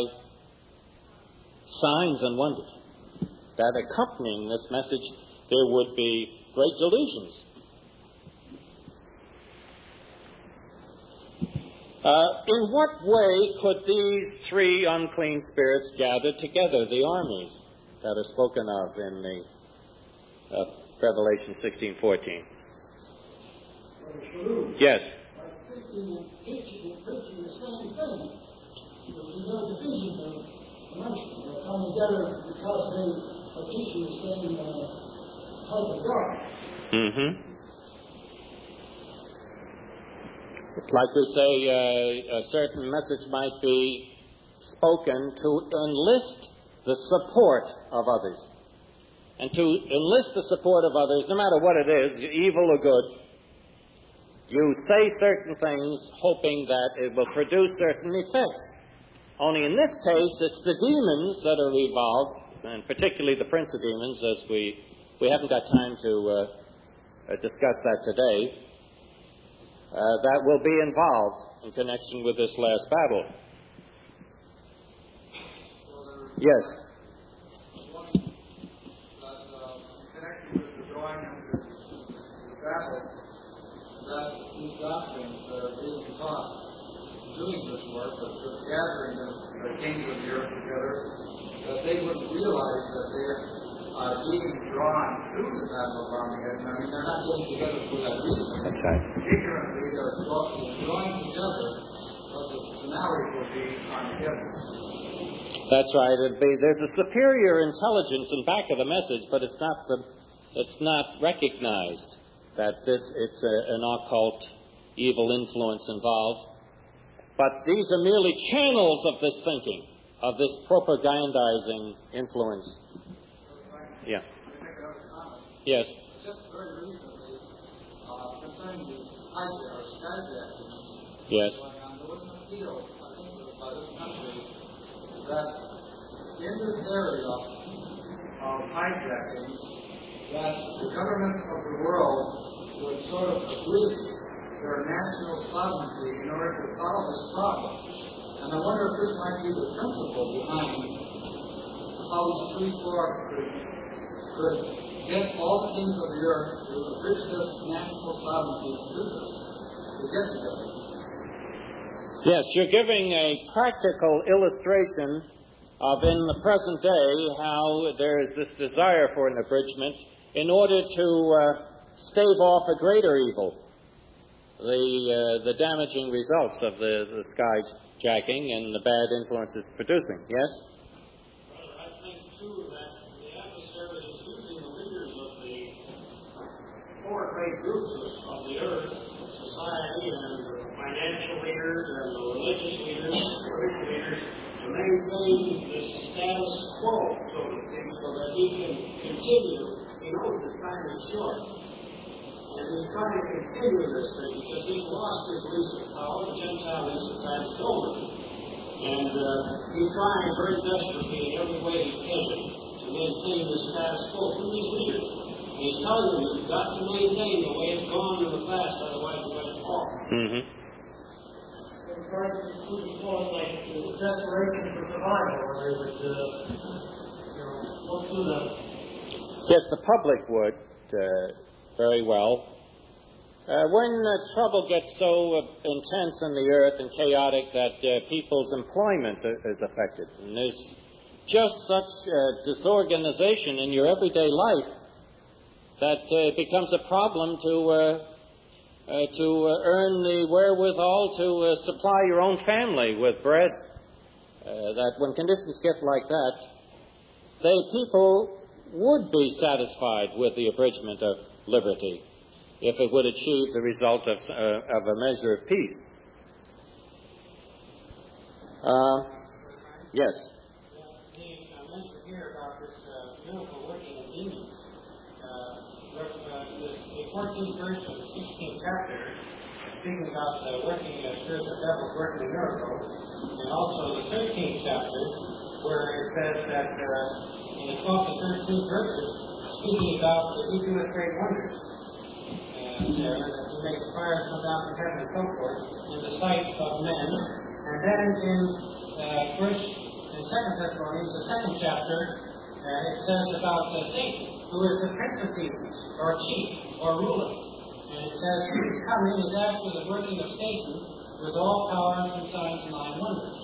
signs and wonders. That accompanying this message, there would be great delusions. In what way could these three unclean spirits gather together, the armies that are spoken of in the Revelation 16:14? Yes. I think the picture the same thing. There's no division amongst them. They come together because they are teaching the same type of God. Mm-hmm. Like we say, a certain message might be spoken to enlist the support of others. And to enlist the support of others, no matter what it is, evil or good, you say certain things hoping that it will produce certain effects. Only in this case, it's the demons that are involved, and particularly the prince of demons, as we haven't got time to discuss that today, that will be involved in connection with this last battle. Yes. One that in connection with the drawing into the battle, that these doctrines that are being taught doing this work, of gathering the kings of the earth together, that they would realize that they are being drawn to the battle of Armageddon. I mean, they're not getting together for that reason. That's right. Ignorantly, they're drawing together, but the finale will be Armageddon. That's right. There's a superior intelligence in back of the message, but it's not recognized that it's an occult evil influence involved. But these are merely channels of this thinking, of this propagandizing influence. Yeah. Yes. Just very recently, concerning these skyjackings Yes. going on, there was an appeal, I think, by this country that in this area of hijackings, that the governments of the world would sort of agree their national sovereignty in order to solve this problem. And I wonder if this might be the principle behind how these three forks could get all the kings of the earth to abridge this national sovereignty to do this, to get together. Yes, you're giving a practical illustration of, in the present day, how there is this desire for an abridgment in order to stave off a greater evil, the damaging results of the skyjacking and the bad influences producing. Yes? Brother, I think, too, that the adversary is using the leaders of the four great groups of the earth, society, and the financial leaders, and the religious leaders, spiritual leaders, to maintain the status quo, so to speak, so that he can continue. He knows his time is short. And he's trying to continue this thing because he's lost his lease of power. The Gentile lease of time is over. And he's trying very desperately in every way he can to maintain the status quo through these leaders. And he's telling them you've got to maintain the way it's gone in the past, otherwise you're going to fall. Mm-hmm. They're trying to put it forth like the desperation for survival, where they would, look through the... Yes, the public would very well. When trouble gets so intense in the earth and chaotic that people's employment is affected, and there's just such disorganization in your everyday life that it becomes a problem to earn the wherewithal to supply your own family with bread. That when conditions get like that, people would be satisfied with the abridgment of liberty if it would achieve the result of a measure of peace. Yes. I mentioned here about this miracle working of demons. The 14th verse of the 16th chapter, speaking about working spirits of devils working miracles, and also the 13th chapter, where it says that in the 12th and 13th verses, speaking about that we do great wonders. That we make the fire come down from heaven and so forth in the sight of men. And then in 1st and 2nd Thessalonians, the 2nd chapter, it says about Satan, who is the prince of demons, or chief, or ruler. And it says, his coming is after the working of Satan with all powers and signs and lying wonders.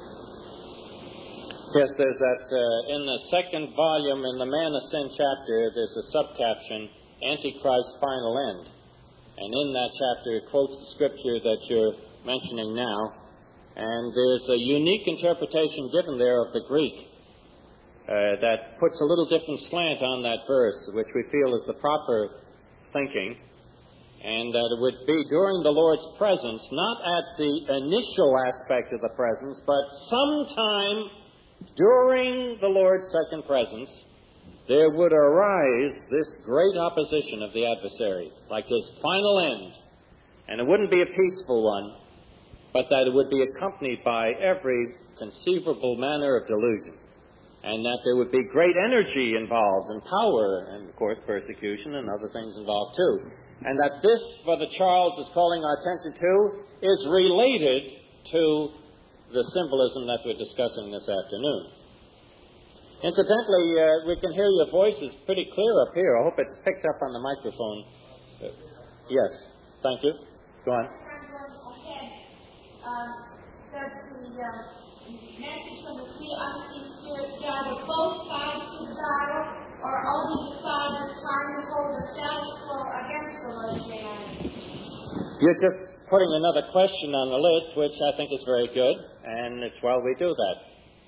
Yes, there's that, in the 2nd volume, in the Man of Sin chapter, there's a subcaption, Antichrist's Final End. And in that chapter, it quotes the scripture that you're mentioning now. And there's a unique interpretation given there of the Greek that puts a little different slant on that verse, which we feel is the proper thinking. And that it would be during the Lord's presence, not at the initial aspect of the presence, but sometime during the Lord's second presence, there would arise this great opposition of the adversary, like his final end. And it wouldn't be a peaceful one, but that it would be accompanied by every conceivable manner of delusion. And that there would be great energy involved, and power, and of course persecution and other things involved too. And that this, Brother Charles is calling our attention to, is related to the symbolism that we're discussing this afternoon. Incidentally, we can hear your voices pretty clear up here. I hope it's picked up on the microphone. Yes, thank you. Go on. Does the message from the three unseen spirits gather both sides to the battle, or only the side that's trying to hold the status quo against the Lord's humanity? You're just putting another question on the list, which I think is very good, and it's well we do that.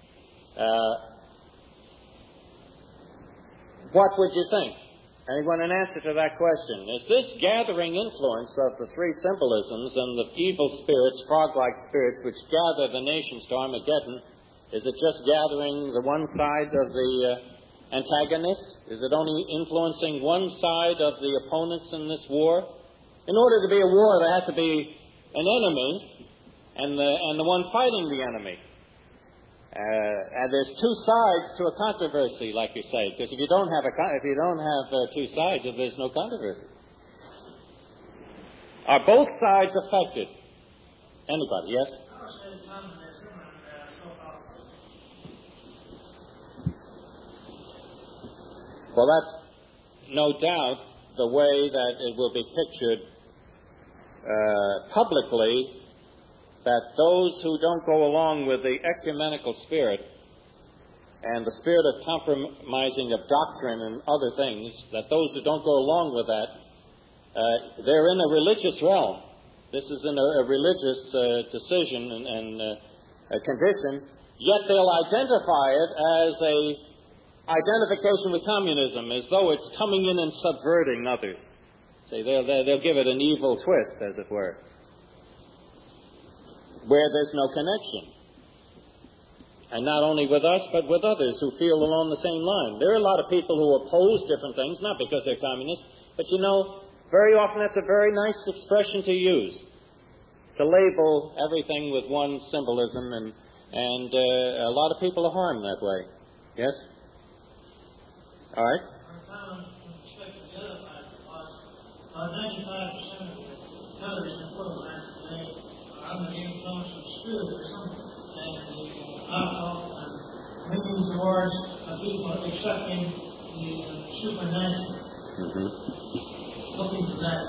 What would you think? Anyone an answer to that question? Is this gathering influence of the three symbolisms and the evil spirits, frog-like spirits, which gather the nations to Armageddon, is it just gathering the one side of the antagonists? Is it only influencing one side of the opponents in this war? In order to be a war, there has to be an enemy and the one fighting the enemy. And there's two sides to a controversy, like you say, because if you don't have two sides, there's no controversy. Are both sides affected? Anybody? Yes. Well, that's no doubt the way that it will be pictured publicly, that those who don't go along with the ecumenical spirit and the spirit of compromising of doctrine and other things, that those who don't go along with that, they're in a religious realm. This is in a religious decision and a condition, yet they'll identify it as a identification with communism, as though it's coming in and subverting others. Say they'll give it an evil twist, as it were, where there's no connection. And not only with us, but with others who feel along the same line. There are a lot of people who oppose different things, not because they're communists, but you know, very often that's a very nice expression to use, to label everything with one symbolism, and a lot of people are harmed that way. Yes? All right. 95% of the television programs today are under the influence of spirit or something, and the alcohol and leaning towards people accepting the supernatural, looking for that.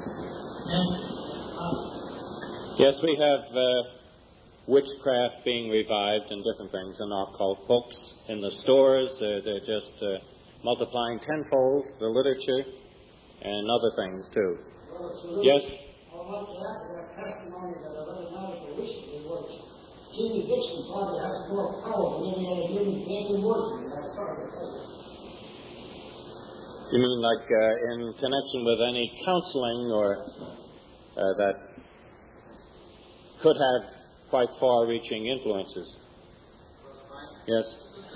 Yes, we have witchcraft being revived and different things, and occult books in the stores. They're just multiplying tenfold, the literature, and other things, too. Well, yes? I would like to add to that testimony that I read an article recently where Jimmy Dixon probably has more power than any other human being in working in that sort of place. You mean like in connection with any counseling or that could have quite far-reaching influences? Yes?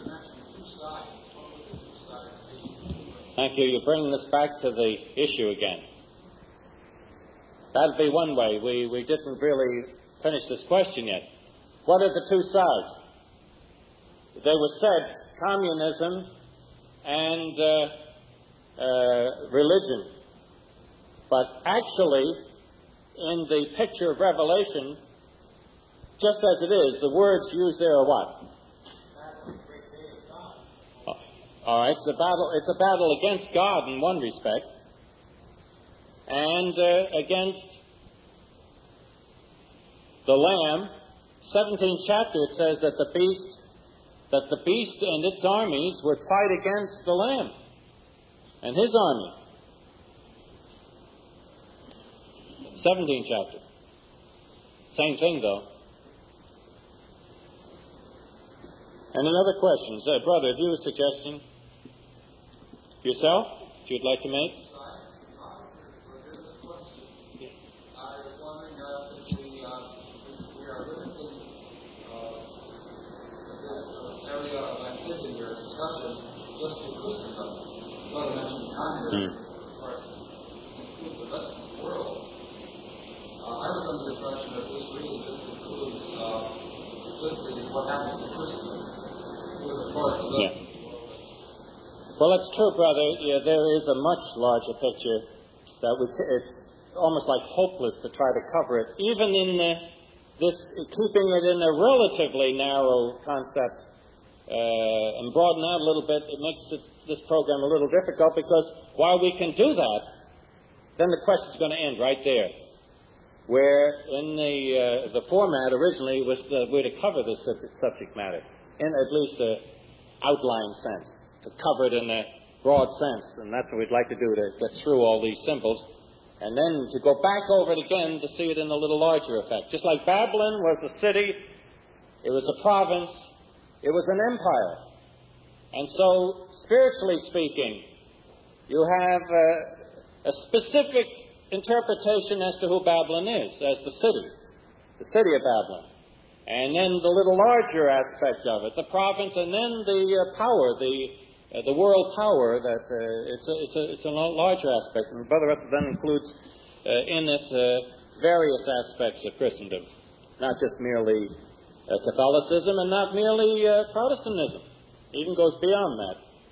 Thank you. You're bringing us back to the issue again. That'd be one way. We didn't really finish this question yet. What are the two sides? They were said, communism and religion. But actually, in the picture of Revelation, just as it is, the words used there are what? All right, it's a battle against God in one respect, and against the Lamb. 17th chapter, it says that the beast and its armies would fight against the Lamb and his army. 17th chapter. Same thing, though. Any other questions? Brother, have you a suggestion? Yourself? That you'd like to make? Area of activity or discussion just to Christendom. You want to mention communism as far as include the rest of the world. I was under the impression that this really just includes listing what happens to Christendom with the part of the rest of the world. Well, that's true, brother. Yeah, there is a much larger picture that it's almost like hopeless to try to cover it, even in keeping it in a relatively narrow concept. And broaden out a little bit, it makes this program a little difficult, because while we can do that, then the question's going to end right there. Where in the format originally was we're to cover this subject matter in at least an outline sense, to cover it in a broad sense, and that's what we'd like to do, to get through all these symbols, and then to go back over it again to see it in a little larger effect. Just like Babylon was a city, it was a province, it was an empire. And so, spiritually speaking, you have a specific interpretation as to who Babylon is, as the city of Babylon. And then the little larger aspect of it, the province, and then the power, the world power, that it's a larger aspect. And Brother Russell then includes in it various aspects of Christendom, not just merely Catholicism and not merely Protestantism. It even goes beyond that.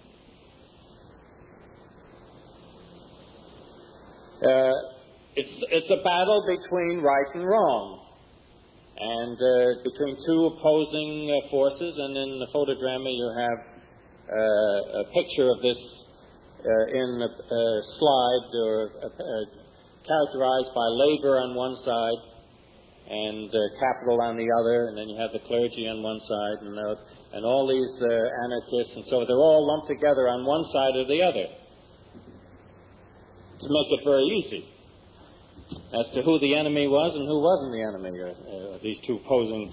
It's a battle between right and wrong, and between two opposing forces. And in the photodrama you have a picture of this in a slide, or characterized by labor on one side and capital on the other, and then you have the clergy on one side, and all these anarchists, and so they're all lumped together on one side or the other to make it very easy as to who the enemy was and who wasn't the enemy, these two opposing.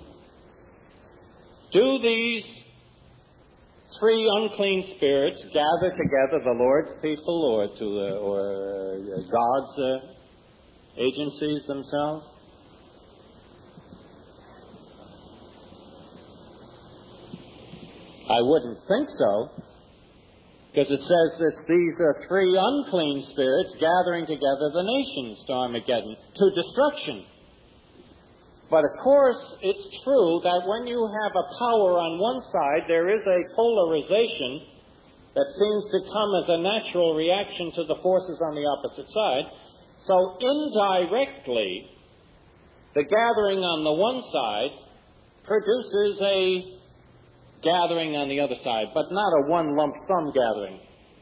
Do these three unclean spirits gather together the Lord's people, or God's agencies themselves? I wouldn't think so, because it says these are three unclean spirits gathering together the nations to Armageddon, to destruction. But of course, it's true that when you have a power on one side, there is a polarization that seems to come as a natural reaction to the forces on the opposite side. So indirectly, the gathering on the one side produces a gathering on the other side, but not a one lump sum gathering.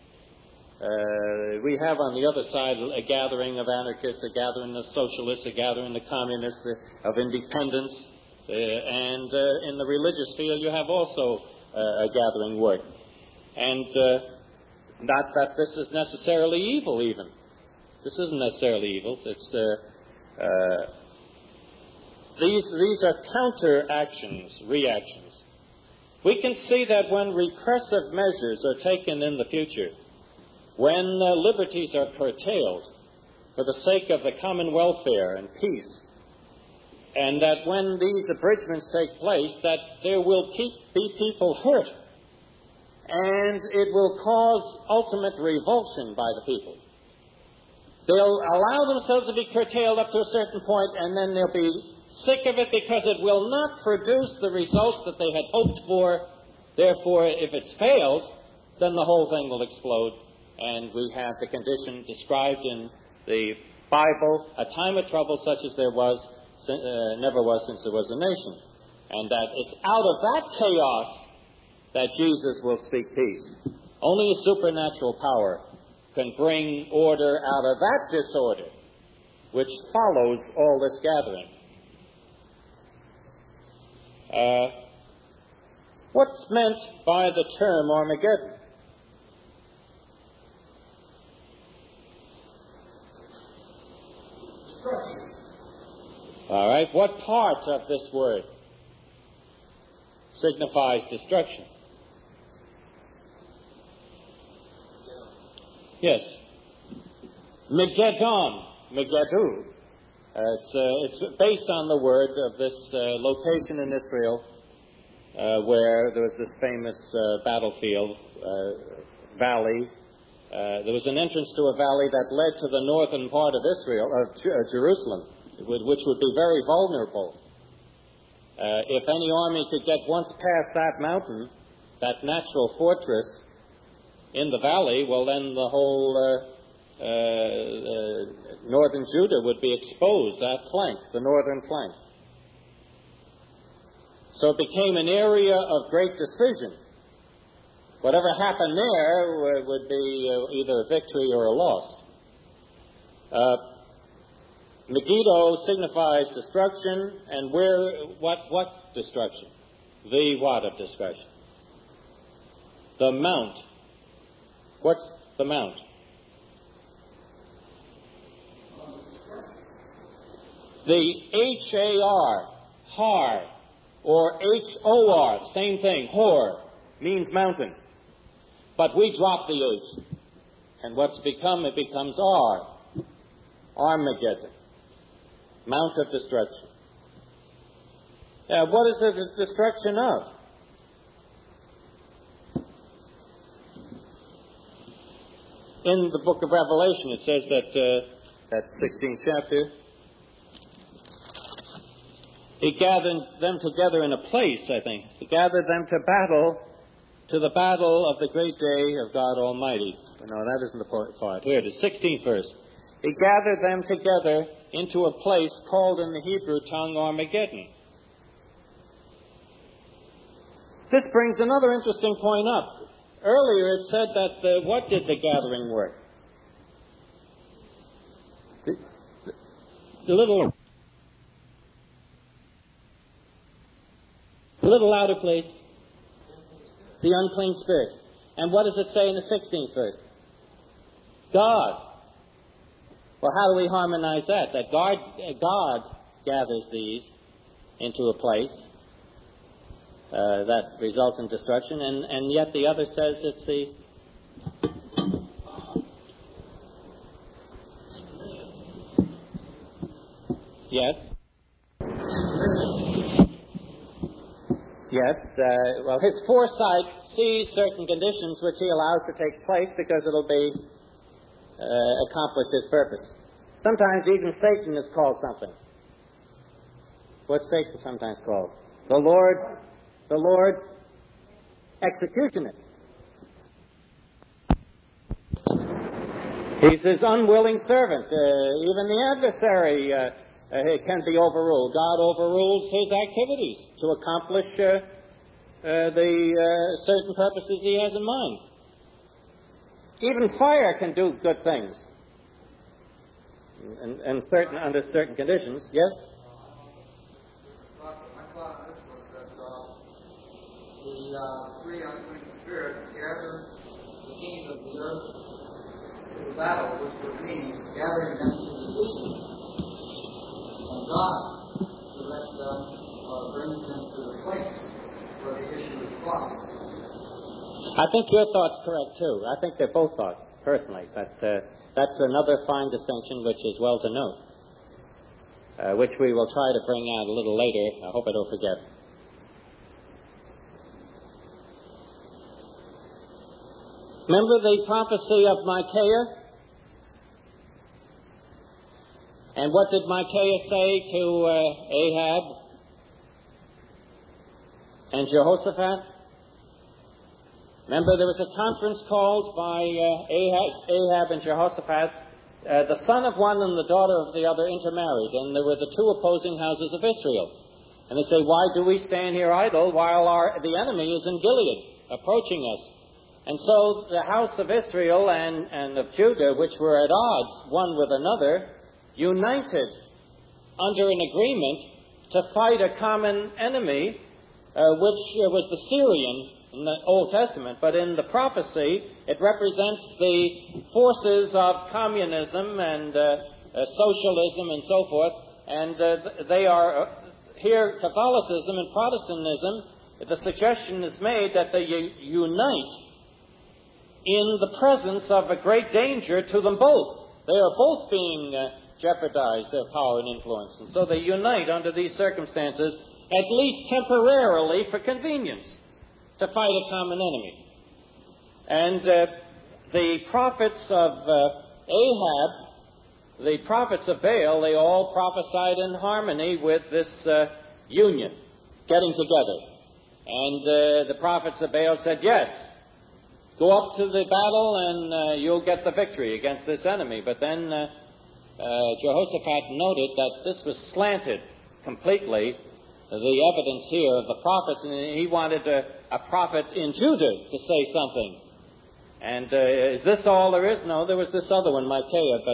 We have on the other side a gathering of anarchists, a gathering of socialists, a gathering of communists, of independents, and in the religious field you have also a gathering work. And not that this is necessarily evil, even. This isn't necessarily evil. It's these are counter-actions, reactions. We can see that when repressive measures are taken in the future, when liberties are curtailed for the sake of the common welfare and peace, and that when these abridgments take place, that there will be people hurt, and it will cause ultimate revulsion by the people. They'll allow themselves to be curtailed up to a certain point, and then they'll be sick of it because it will not produce the results that they had hoped for. Therefore, if it's failed, then the whole thing will explode, and we have the condition described in the Bible, a time of trouble such as there never was since there was a nation. And that it's out of that chaos that Jesus will speak peace. Only a supernatural power can bring order out of that disorder which follows all this gathering. What's meant by the term Armageddon? Destruction. All right, what part of this word signifies destruction? Yes. Megaddon, Megiddo. It's based on the word of this location in Israel where there was this famous battlefield valley. There was an entrance to a valley that led to the northern part of Israel, Jerusalem, which would be very vulnerable. If any army could get once past that mountain, that natural fortress in the valley, well, then the whole northern Judah would be exposed, that flank, the northern flank. So it became an area of great decision. Whatever happened there would be either a victory or a loss. Megiddo signifies destruction, and what destruction? The what of destruction? The mount. What's the mount? The H-A-R, har, or H-O-R, same thing, hor, means mountain. But we drop the H. And what's become, it becomes R. Armageddon. Mount of destruction. What is it the destruction of? In the book of Revelation, it says that 16th chapter, he gathered them together in a place, I think. He gathered them to the battle of the great day of God Almighty. No, that isn't the part. Here it is, 16th verse. He gathered them together into a place called in the Hebrew tongue Armageddon. This brings another interesting point up. Earlier it said that what did the gathering work? The little louder, please. The unclean spirits. And what does it say in the 16th verse? God. Well, how do we harmonize that? That God gathers these into a place that results in destruction, and yet the other says it's the... Yes? Yes. Well, his foresight sees certain conditions which he allows to take place because it'll be accomplish his purpose. Sometimes even Satan is called something. What's Satan sometimes called? The Lord's executioner. He's his unwilling servant. Even the adversary can be overruled. God overrules his activities to accomplish the certain purposes he has in mind. Even fire can do good things, and under certain conditions. Yes. My thought on this was that the three unclean spirits gathered the kings of the earth to the battle, which would mean gathering them to the issue, and God directs them or brings them to the place where the issue is fought. I think your thought's correct, too. I think they're both thoughts, personally. But that's another fine distinction which is well to note, which we will try to bring out a little later. I hope I don't forget. Remember the prophecy of Micaiah? And what did Micaiah say to Ahab and Jehoshaphat? Remember, there was a conference called by Ahab and Jehoshaphat. The son of one and the daughter of the other intermarried, and there were the two opposing houses of Israel. And they say, why do we stand here idle while the enemy is in Gilead, approaching us? And so the house of Israel and of Judah, which were at odds one with another, united under an agreement to fight a common enemy, which was the Syrian in the Old Testament. But in the prophecy, it represents the forces of communism and socialism and so forth. And they are here, Catholicism and Protestantism. The suggestion is made that they unite in the presence of a great danger to them both. They are both being jeopardized, their power and influence. And so they unite under these circumstances, at least temporarily for convenience, to fight a common enemy. And the prophets of Ahab, the prophets of Baal, they all prophesied in harmony with this union, getting together. And the prophets of Baal said, yes, go up to the battle and you'll get the victory against this enemy. But then Jehoshaphat noted that this was slanted completely, the evidence here of the prophets, and he wanted a prophet in Judah to say something. And is this all there is? No, there was this other one, Micaiah, but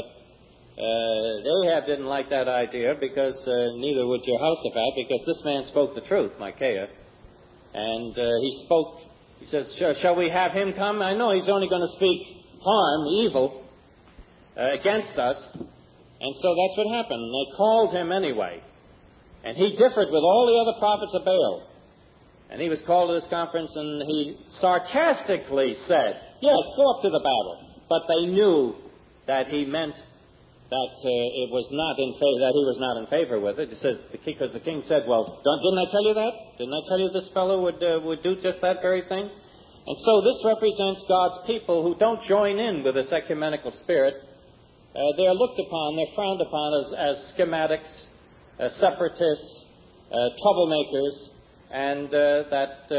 Ahab didn't like that idea, because neither would Jehoshaphat, because this man spoke the truth, Micaiah. And he says, shall we have him come? I know he's only going to speak harm, evil, against us. And so that's what happened. They called him anyway. And he differed with all the other prophets of Baal. And he was called to this conference, and he sarcastically said, yes, go up to the battle. But they knew that he meant that it was not in favor, that he was not in favor with it. It says, because the king said, well, didn't I tell you that? Didn't I tell you this fellow would do just that very thing? And so this represents God's people who don't join in with this ecumenical spirit. They are looked upon, they're frowned upon as schematics, separatists, troublemakers, and that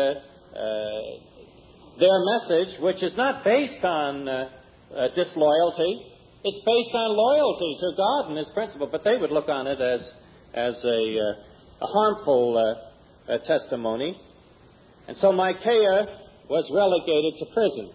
their message, which is not based on disloyalty, it's based on loyalty to God and His principle, but they would look on it as a harmful testimony. And so Micaiah was relegated to prison.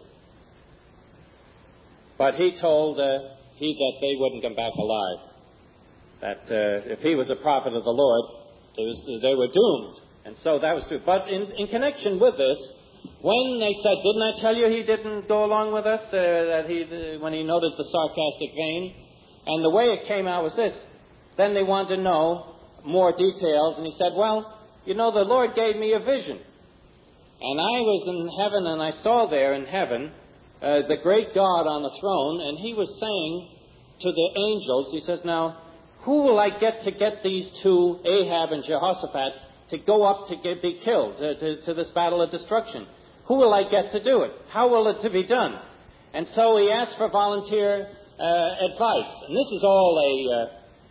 But he told that they wouldn't come back alive. That if he was a prophet of the Lord, they were doomed. And so that was true. But in connection with this, when they said, didn't I tell you he didn't go along with us, when he noted the sarcastic vein? And the way it came out was this. Then they wanted to know more details, and he said, well, you know, the Lord gave me a vision. And I was in heaven, and I saw there in heaven the great God on the throne, and he was saying to the angels, he says, now, who will I get these two, Ahab and Jehoshaphat, to go up to be killed, to this battle of destruction? Who will I get to do it? How will it to be done? And so he asked for volunteer advice. And this is all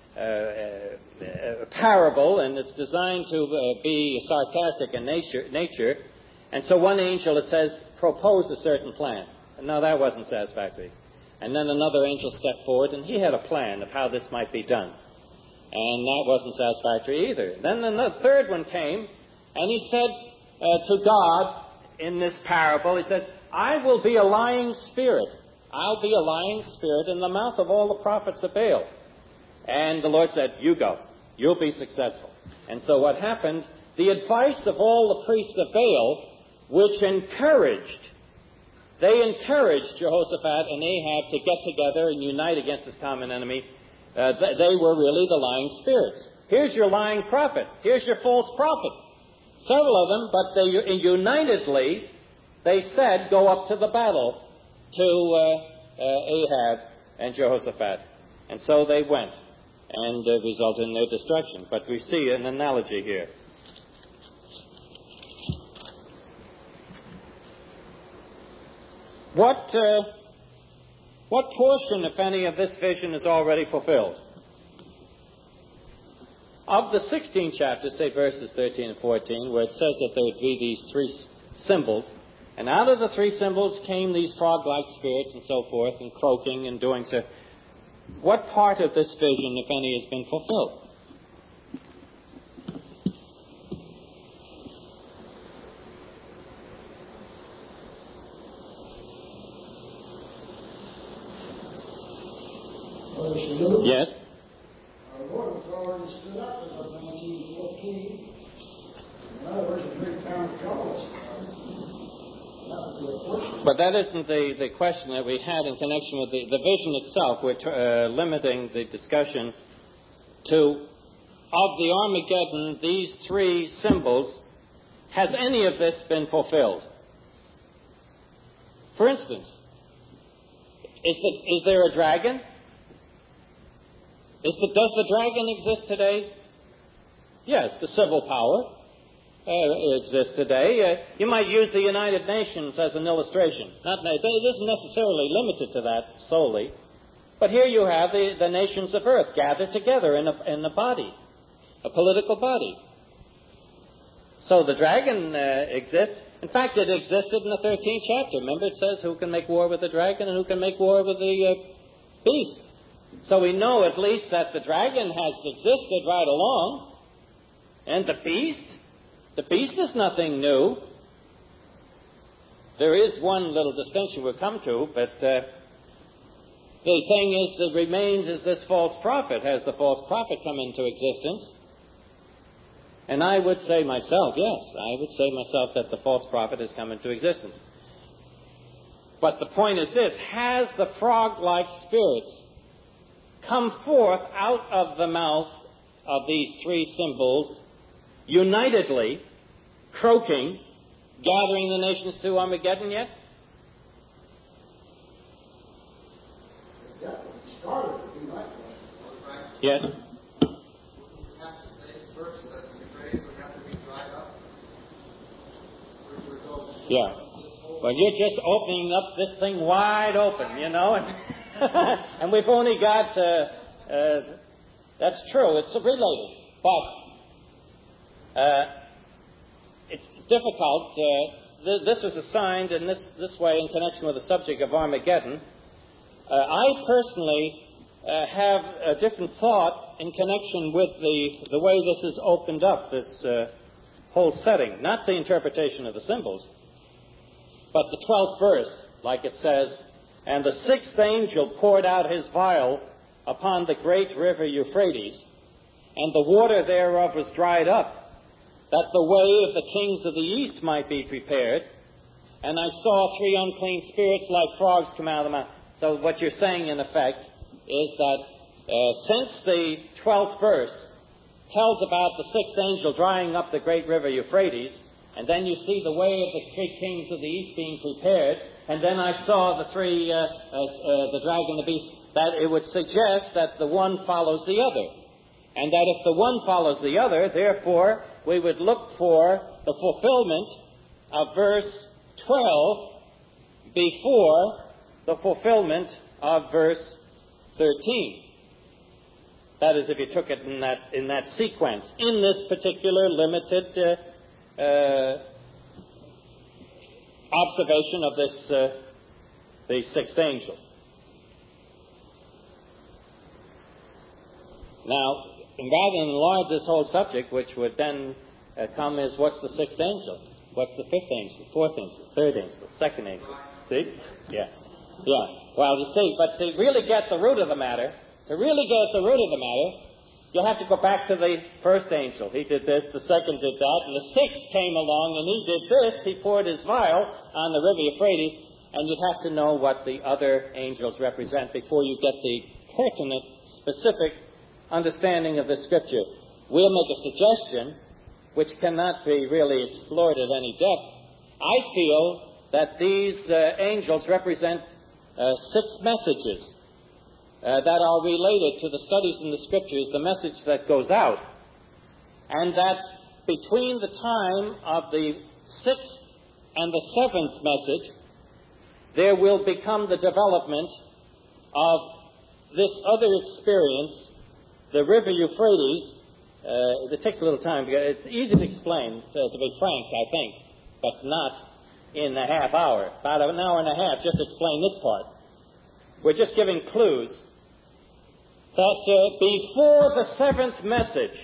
a parable, and it's designed to be sarcastic in nature. And so one angel, it says, proposed a certain plan. And now that wasn't satisfactory. And then another angel stepped forward, and he had a plan of how this might be done. And that wasn't satisfactory either. Then the third one came, and he said to God in this parable, he says, I will be a lying spirit. I'll be a lying spirit in the mouth of all the prophets of Baal. And the Lord said, you go. You'll be successful. And so what happened, the advice of all the priests of Baal, which they encouraged Jehoshaphat and Ahab to get together and unite against this common enemy. They were really the lying spirits. Here's your lying prophet. Here's your false prophet. Several of them, but they unitedly they said, go up to the battle to Ahab and Jehoshaphat. And so they went, and resulted in their destruction. But we see an analogy here. What portion, if any, of this vision is already fulfilled? Of the 16 chapters, say verses 13 and 14, where it says that there would be these three symbols, and out of the three symbols came these frog-like spirits and so forth, and croaking and doing so. What part of this vision, if any, has been fulfilled? Yes? Our Lord was already stood up as of 1914. In other words, a big town of trouble. But that isn't the question that we had in connection with the vision itself. We're limiting the discussion to, of the Armageddon, these three symbols, has any of this been fulfilled? For instance, is there a dragon? Does the dragon exist today? Yes, the civil power exists today. You might use the United Nations as an illustration. It isn't necessarily limited to that solely. But here you have the nations of earth gathered together in a body, a political body. So the dragon exists. In fact, it existed in the 13th chapter. Remember, it says who can make war with the dragon and who can make war with the beast. So we know at least that the dragon has existed right along. And the beast is nothing new. There is one little distinction we'll come to, but the thing is that remains is this false prophet. Has the false prophet come into existence? And I would say myself, yes, I would say myself that the false prophet has come into existence. But the point is this: has the frog-like spirits come forth out of the mouth of these three symbols, unitedly, croaking, gathering the nations to Armageddon yet? Yes? Yeah. Well, you're just opening up this thing wide open, you know, and we've only got, that's true, it's related, but it's difficult. This was assigned in this way in connection with the subject of Armageddon. I personally have a different thought in connection with the way this is opened up, this whole setting, not the interpretation of the symbols, but the 12th verse, like it says, "And the sixth angel poured out his vial upon the great river Euphrates, and the water thereof was dried up, that the way of the kings of the east might be prepared. And I saw three unclean spirits like frogs come out of the mouth." So what you're saying, in effect, is that since the 12th verse tells about the sixth angel drying up the great river Euphrates, and then you see the way of the three kings of the east being prepared, and then I saw the three, the dragon, the beast, that it would suggest that the one follows the other. And that if the one follows the other, therefore, we would look for the fulfillment of verse 12 before the fulfillment of verse 13. That is, if you took it in that sequence, in this particular limited observation of this the sixth angel. Now, rather than enlarge this whole subject, which would then come is, what's the sixth angel? What's the fifth angel? Fourth angel? Third angel? Second angel? See? Yeah. Yeah. Well, you see, but to really get the root of the matter, you'll have to go back to the first angel. He did this, the second did that, and the sixth came along and he did this. He poured his vial on the river Euphrates, and you'd have to know what the other angels represent before you get the pertinent, specific understanding of the Scripture. We'll make a suggestion which cannot be really explored at any depth. I feel that these angels represent 6 messages that are related to the studies in the Scriptures, the message that goes out, and that between the time of the 6th and the 7th message, there will become the development of this other experience, the river Euphrates. It takes a little time, because it's easy to explain, to be frank, I think, but not in a half hour. About an hour and a half just to explain this part. We're just giving clues that before the 7th message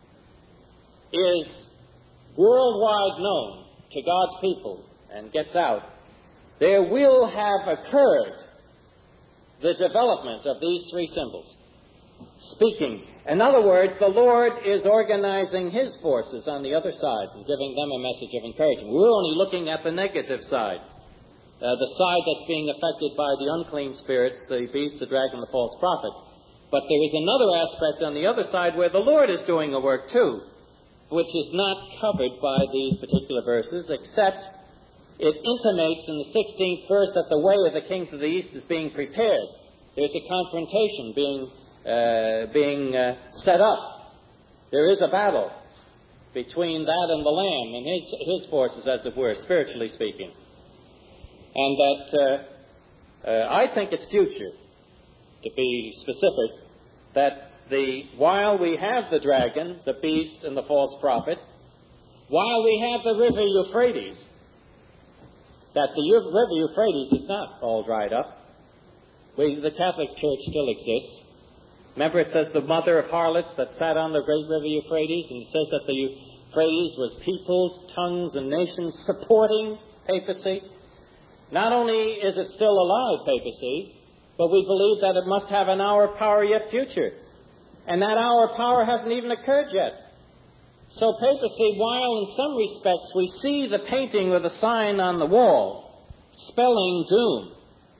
is worldwide known to God's people and gets out, there will have occurred the development of these 3 symbols. Speaking. In other words, the Lord is organizing His forces on the other side and giving them a message of encouragement. We're only looking at the negative side, the side that's being affected by the unclean spirits, the beast, the dragon, the false prophet. But there is another aspect on the other side where the Lord is doing a work too, which is not covered by these particular verses, except it intimates in the 16th verse that the way of the kings of the east is being prepared. There's a confrontation being set up. There is a battle between that and the Lamb and his forces, as it were, spiritually speaking. And that I think it's future, to be specific, that while we have the dragon, the beast, and the false prophet, while we have the river Euphrates, that the river Euphrates is not all dried up. The Catholic Church still exists. Remember, it says the mother of harlots that sat on the great river Euphrates, and it says that the Euphrates was peoples, tongues, and nations supporting papacy. Not only is it still alive, papacy, but we believe that it must have an hour of power yet future. And that hour of power hasn't even occurred yet. So papacy, while in some respects we see the painting with a sign on the wall spelling doom,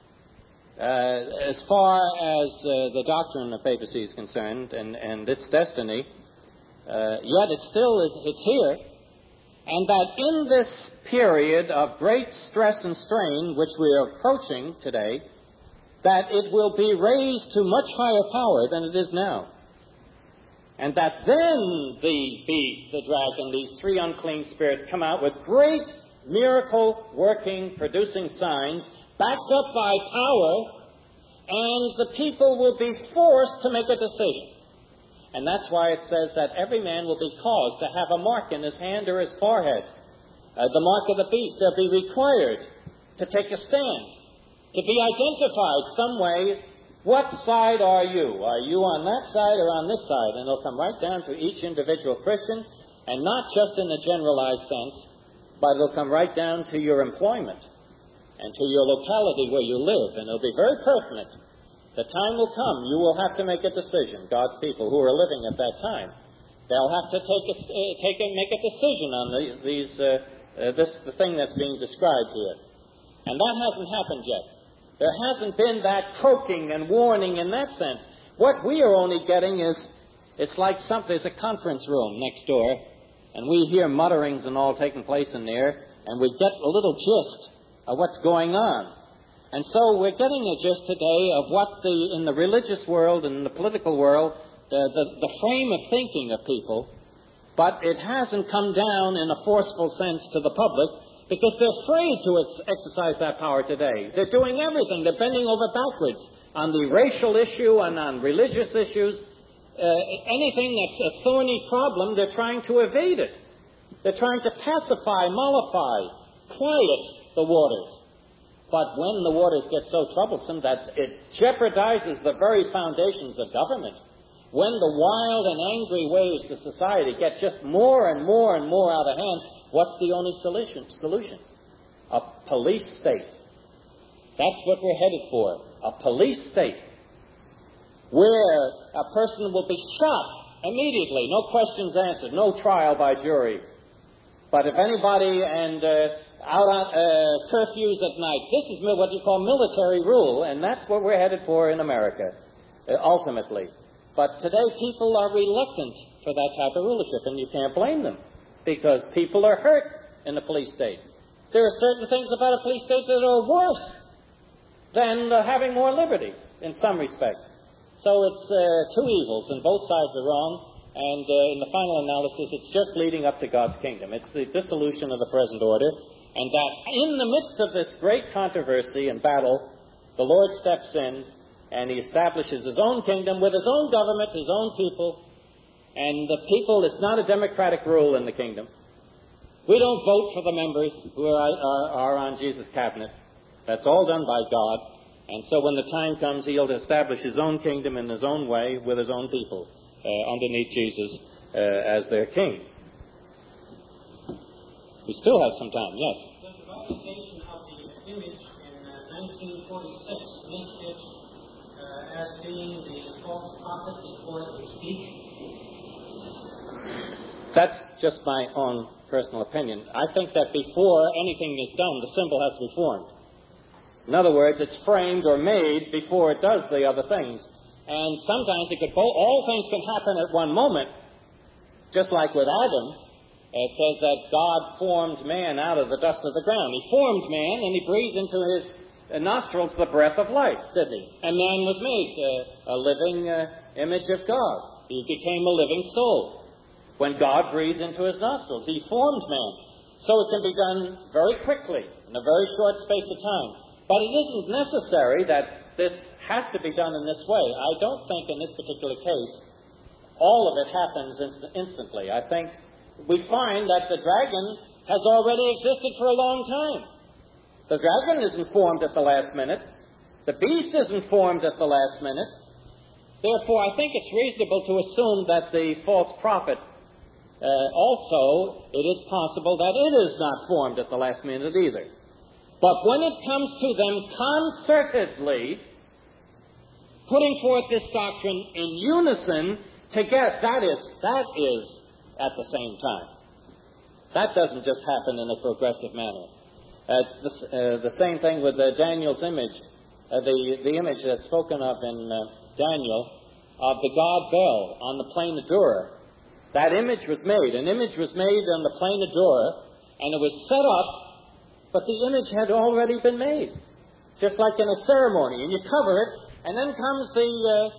as far as the doctrine of papacy is concerned and its destiny, yet it's here, and that in this period of great stress and strain which we are approaching today, that it will be raised to much higher power than it is now. And that then the beast, the dragon, these 3 unclean spirits come out with great miracle-working, producing signs, backed up by power, and the people will be forced to make a decision. And that's why it says that every man will be caused to have a mark in his hand or his forehead, the mark of the beast. They'll be required to take a stand, to be identified some way. What side are you? Are you on that side or on this side? And it'll come right down to each individual Christian, and not just in a generalized sense, but it'll come right down to your employment and to your locality where you live, and it'll be very pertinent. The time will come, you will have to make a decision, God's people who are living at that time. They'll have to make a decision on the thing that's being described here. And that hasn't happened yet. There hasn't been that croaking and warning in that sense. What we are only getting is, it's like there's a conference room next door, and we hear mutterings and all taking place in there, and we get a little gist of what's going on. And so we're getting a gist today of what in the religious world and the political world, the frame of thinking of people, but it hasn't come down in a forceful sense to the public, because they're afraid to exercise that power today. They're doing everything. They're bending over backwards on the racial issue and on religious issues. Anything that's a thorny problem, they're trying to evade it. They're trying to pacify, mollify, quiet the waters. But when the waters get so troublesome that it jeopardizes the very foundations of government, when the wild and angry waves of society get just more and more and more out of hand, what's the only solution? A police state. That's what we're headed for. A police state where a person will be shot immediately, no questions answered, no trial by jury. But if anybody out on curfews at night, this is what you call military rule, and that's what we're headed for in America, ultimately. But today people are reluctant for that type of rulership, and you can't blame them, because people are hurt in the police state. there are certain things about a police state that are worse than having more liberty in some respects. So it's two evils, and both sides are wrong. And in the final analysis, it's just leading up to God's kingdom. It's the dissolution of the present order, and that in the midst of this great controversy and battle, the Lord steps in and he establishes his own kingdom with his own government, his own people. And the people, it's not a democratic rule in the kingdom. We don't vote for the members who are on Jesus' cabinet. That's all done by God. And so when the time comes, he'll establish his own kingdom in his own way with his own people underneath Jesus as their king. We still have some time, yes. The publication of the image in 1946 makes it as being the false prophet before it would speak. That's just my own personal opinion. I think that before anything is done, the symbol has to be formed. In other words, it's framed or made before it does the other things. And sometimes all things can happen at one moment, just like with Adam. It says that God formed man out of the dust of the ground. He formed man, and he breathed into his nostrils the breath of life, didn't he? And man was made a living image of God. He became a living soul. When God breathed into his nostrils, he formed man. So it can be done very quickly, in a very short space of time. But it isn't necessary that this has to be done in this way. I don't think in this particular case all of it happens instantly. I think we find that the dragon has already existed for a long time. The dragon isn't formed at the last minute. The beast isn't formed at the last minute. Therefore, I think it's reasonable to assume that the false prophet also, it is possible that it is not formed at the last minute either. But when it comes to them concertedly putting forth this doctrine in unison together, that is at the same time. That doesn't just happen in a progressive manner. It's the same thing with Daniel's image, the image that's spoken of in Daniel of the god Bel on the plain of Dura. That image was made. An image was made on the plain of Dura, and it was set up, but the image had already been made, just like in a ceremony. And you cover it, and then comes the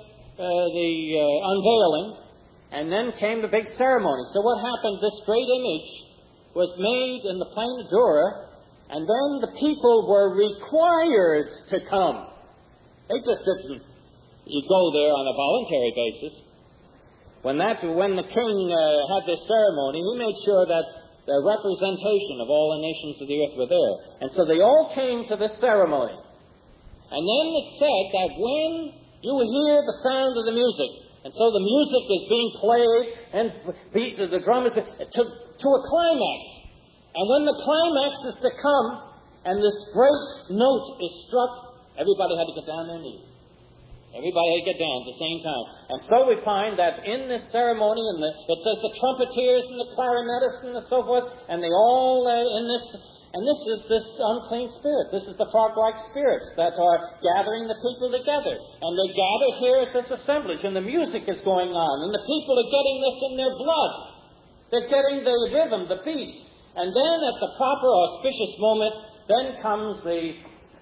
unveiling, and then came the big ceremony. So what happened? This great image was made in the plain of Dura, and then the people were required to come. They just didn't go there on a voluntary basis. When the king had this ceremony, he made sure that the representation of all the nations of the earth were there. And so they all came to this ceremony. And then it said that when you hear the sound of the music, and so the music is being played, and the drum is to a climax. And when the climax is to come, and this great note is struck, everybody had to get down on their knees. Everybody had to get down at the same time. And so we find that in this ceremony, it says the trumpeters and the clarinetists and so forth, and they all in this, and this is this unclean spirit. This is the frog-like spirits that are gathering the people together. And they gather here at this assemblage, and the music is going on, and the people are getting this in their blood. They're getting the rhythm, the beat. And then at the proper auspicious moment, then comes the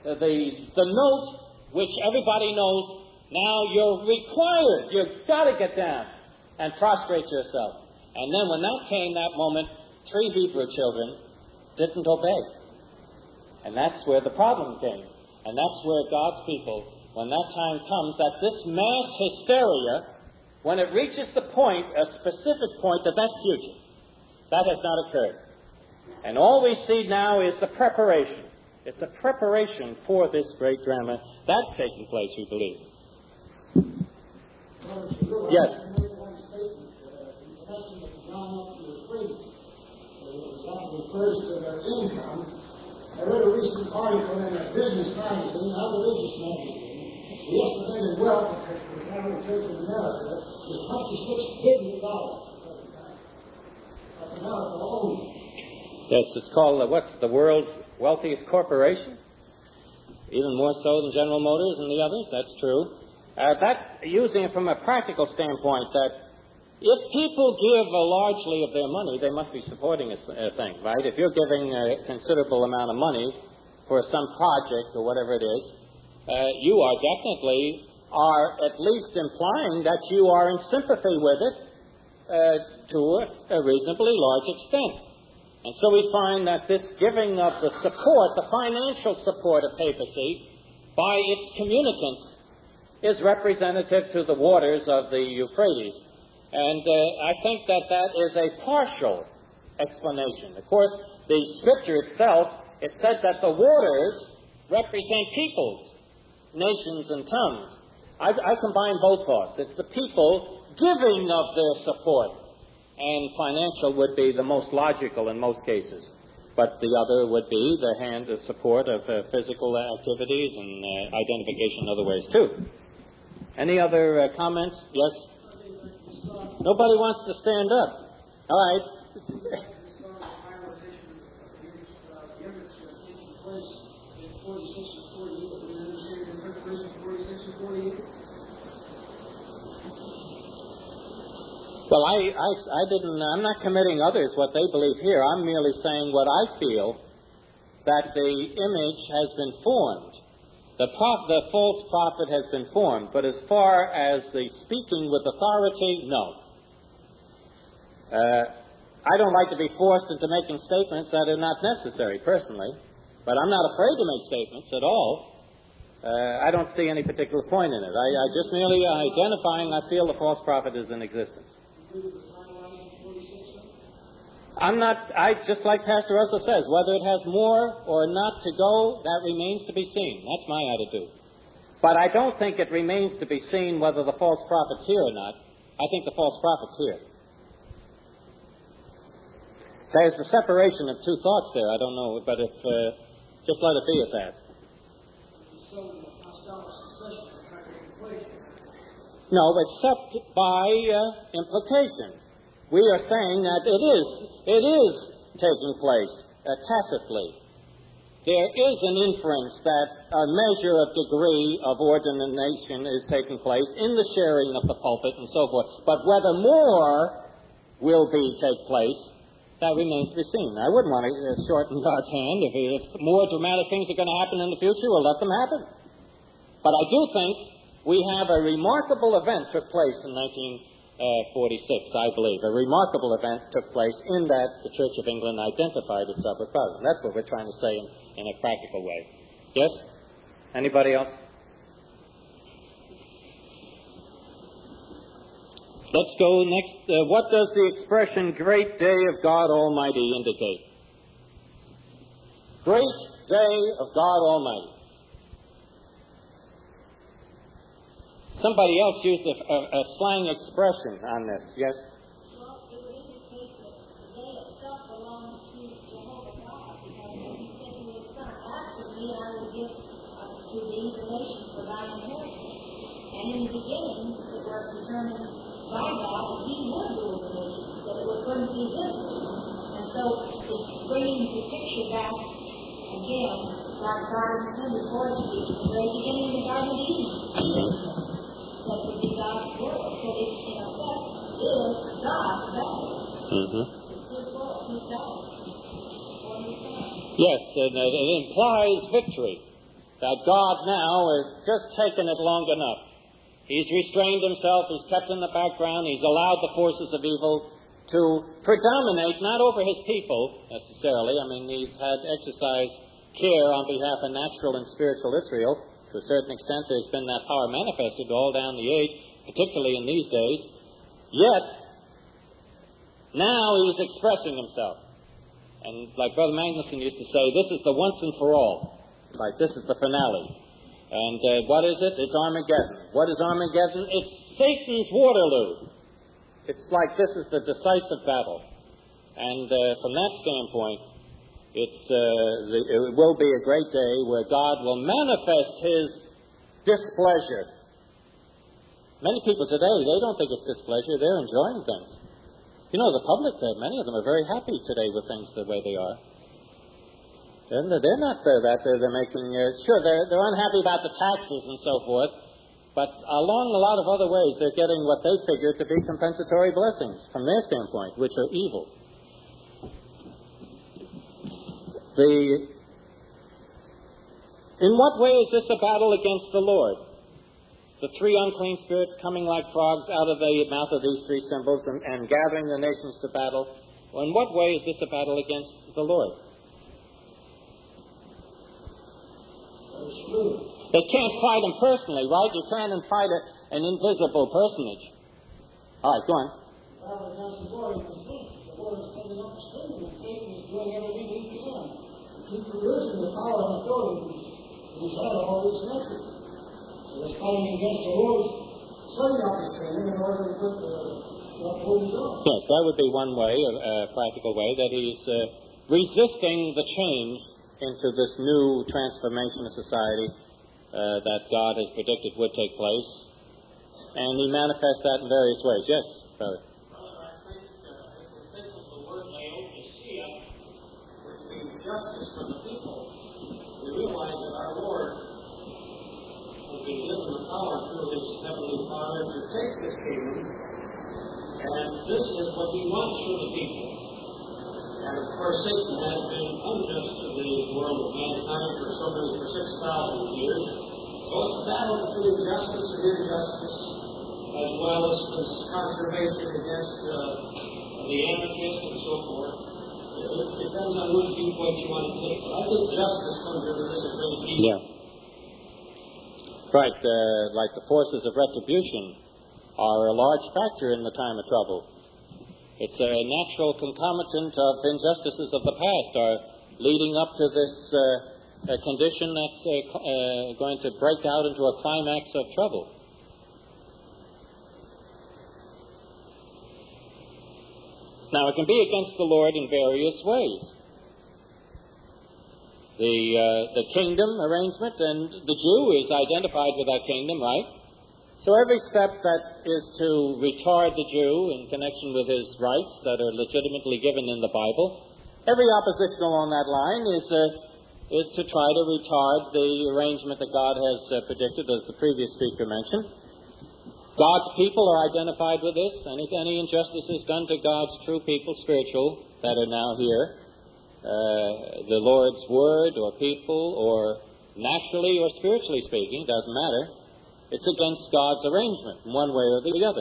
note which everybody knows. Now you're required. You've got to get down and prostrate yourself. And then when that came, that moment, 3 Hebrew children didn't obey. And that's where the problem came. And that's where God's people, when that time comes, that this mass hysteria, when it reaches the point, a specific point, that's future. That has not occurred. And all we see now is the preparation. It's a preparation for this great drama. That's taking place, we believe. Yes. Refers to their income. I read a recent article in a business magazine, not a religious magazine. The estimated wealth of the Catholic Church in America is $26 billion. That's America alone. Yes, it's called, what's the world's wealthiest corporation? Even more so than General Motors and the others, that's true. That's using it from a practical standpoint, that If people give largely of their money, they must be supporting a thing, right? If you're giving a considerable amount of money for some project or whatever it is, you are definitely at least implying that you are in sympathy with it to a reasonably large extent. And so we find that this giving of the support, the financial support of papacy by its communicants, is representative to the waters of the Euphrates. And I think that is a partial explanation. Of course, the Scripture itself, it said that the waters represent peoples, nations, and tongues. I combine both thoughts. It's the people giving of their support, and financial would be the most logical in most cases. But the other would be the support of physical activities and identification in other ways, too. Any other comments? Yes? Nobody wants to stand up. All right. Well, I'm not committing others what they believe here. I'm merely saying what I feel, that the image has been formed. The false prophet has been formed. But as far as the speaking with authority, no. I don't like to be forced into making statements that are not necessary, personally. But I'm not afraid to make statements at all. I don't see any particular point in it. I just merely identifying I feel the false prophet is in existence. Just like Pastor Russell says, whether it has more or not to go, that remains to be seen. That's my attitude. But I don't think it remains to be seen whether the false prophet's here or not. I think the false prophet's here. There's the separation of two thoughts there. I don't know, but if just let it be at that. No, except by implication. We are saying that it is taking place tacitly. There is an inference that a measure of degree of ordination is taking place in the sharing of the pulpit and so forth. But whether more will take place, that remains to be seen. I wouldn't want to shorten God's hand. If more dramatic things are going to happen in the future, we'll let them happen. But I do think we have a remarkable event took place in 1946, I believe. A remarkable event took place in that the Church of England identified itself with God. And that's what we're trying to say in a practical way. Yes? Anybody else? Let's go next. What does the expression great day of God Almighty indicate? Great day of God Almighty. Somebody else used a slang expression on this, yes? Well, it would indicate that the day itself belongs to Jehovah God, because he said to his son, after me I will give to thee the nations for thine inheritance. And in the beginning, it was determined by God that he would rule the nations, that it was going to be his rule. And so it's bringing the picture back again, like God intended for it to be from the very beginning of the Garden of Eden. That would be God's world. So it, in effect, is God's battle. Mm-hmm. It's his world, his battle. For his son. Yes, and it implies victory. That God now has just taken it long enough. He's restrained himself, he's kept in the background, he's allowed the forces of evil to predominate, not over his people, necessarily. I mean, he's had exercised care on behalf of natural and spiritual Israel. To a certain extent, there's been that power manifested all down the age, particularly in these days. Yet, now he's expressing himself. And like Brother Magnuson used to say, this is the once and for all. Like, this is the finale. And what is it? It's Armageddon. What is Armageddon? It's Satan's Waterloo. It's like this is the decisive battle. And from that standpoint, it will be a great day where God will manifest his displeasure. Many people today, they don't think it's displeasure. They're enjoying things. You know, the public, many of them are very happy today with things the way they are. And they're not they're making, sure, they're unhappy about the taxes and so forth, But along a lot of other ways, they're getting what they figure to be compensatory blessings from their standpoint, which are evil. In what way is this a battle against the Lord? The three unclean spirits coming like frogs out of the mouth of these three symbols and gathering the nations to battle. Well, in what way is this a battle against the Lord? They can't fight him personally, right? You can't fight an invisible personage. All right, go on. Battle against the Lord is the Lord is sending up a Satan, and Satan is doing everything he can to keep producing the power and authority he's had all these centuries. So they're fighting against the Lord, setting up his kingdom in order to put uphold his own. Yes, that would be one way, a practical way, that he's resisting the change into this new transformation of society that God has predicted would take place. And he manifests that in various ways. Yes, brother. I think if we think of the word Laodicea, which means justice for the people, we realize that our Lord has been given the power through his heavenly Father to take this kingdom, and this is what he wants for the people. And of course, Satan has been unjust to the world of mankind for 6,000 years. So it's a battle between justice and injustice, as well as conservation against the anarchists and so forth. It depends on which viewpoint you want to take. But I think justice comes into this a great deal. Yeah. Right, like the forces of retribution are a large factor in the time of trouble. It's a natural concomitant of injustices of the past are leading up to this condition that's going to break out into a climax of trouble. Now, it can be against the Lord in various ways. The kingdom arrangement, and the Jew is identified with that kingdom, right? So every step that is to retard the Jew in connection with his rights that are legitimately given in the Bible, every opposition along that line is to try to retard the arrangement that God has predicted, as the previous speaker mentioned. God's people are identified with this. Any injustices done to God's true people, spiritual, that are now here, the Lord's word or people, or naturally or spiritually speaking, doesn't matter. It's against God's arrangement in one way or the other.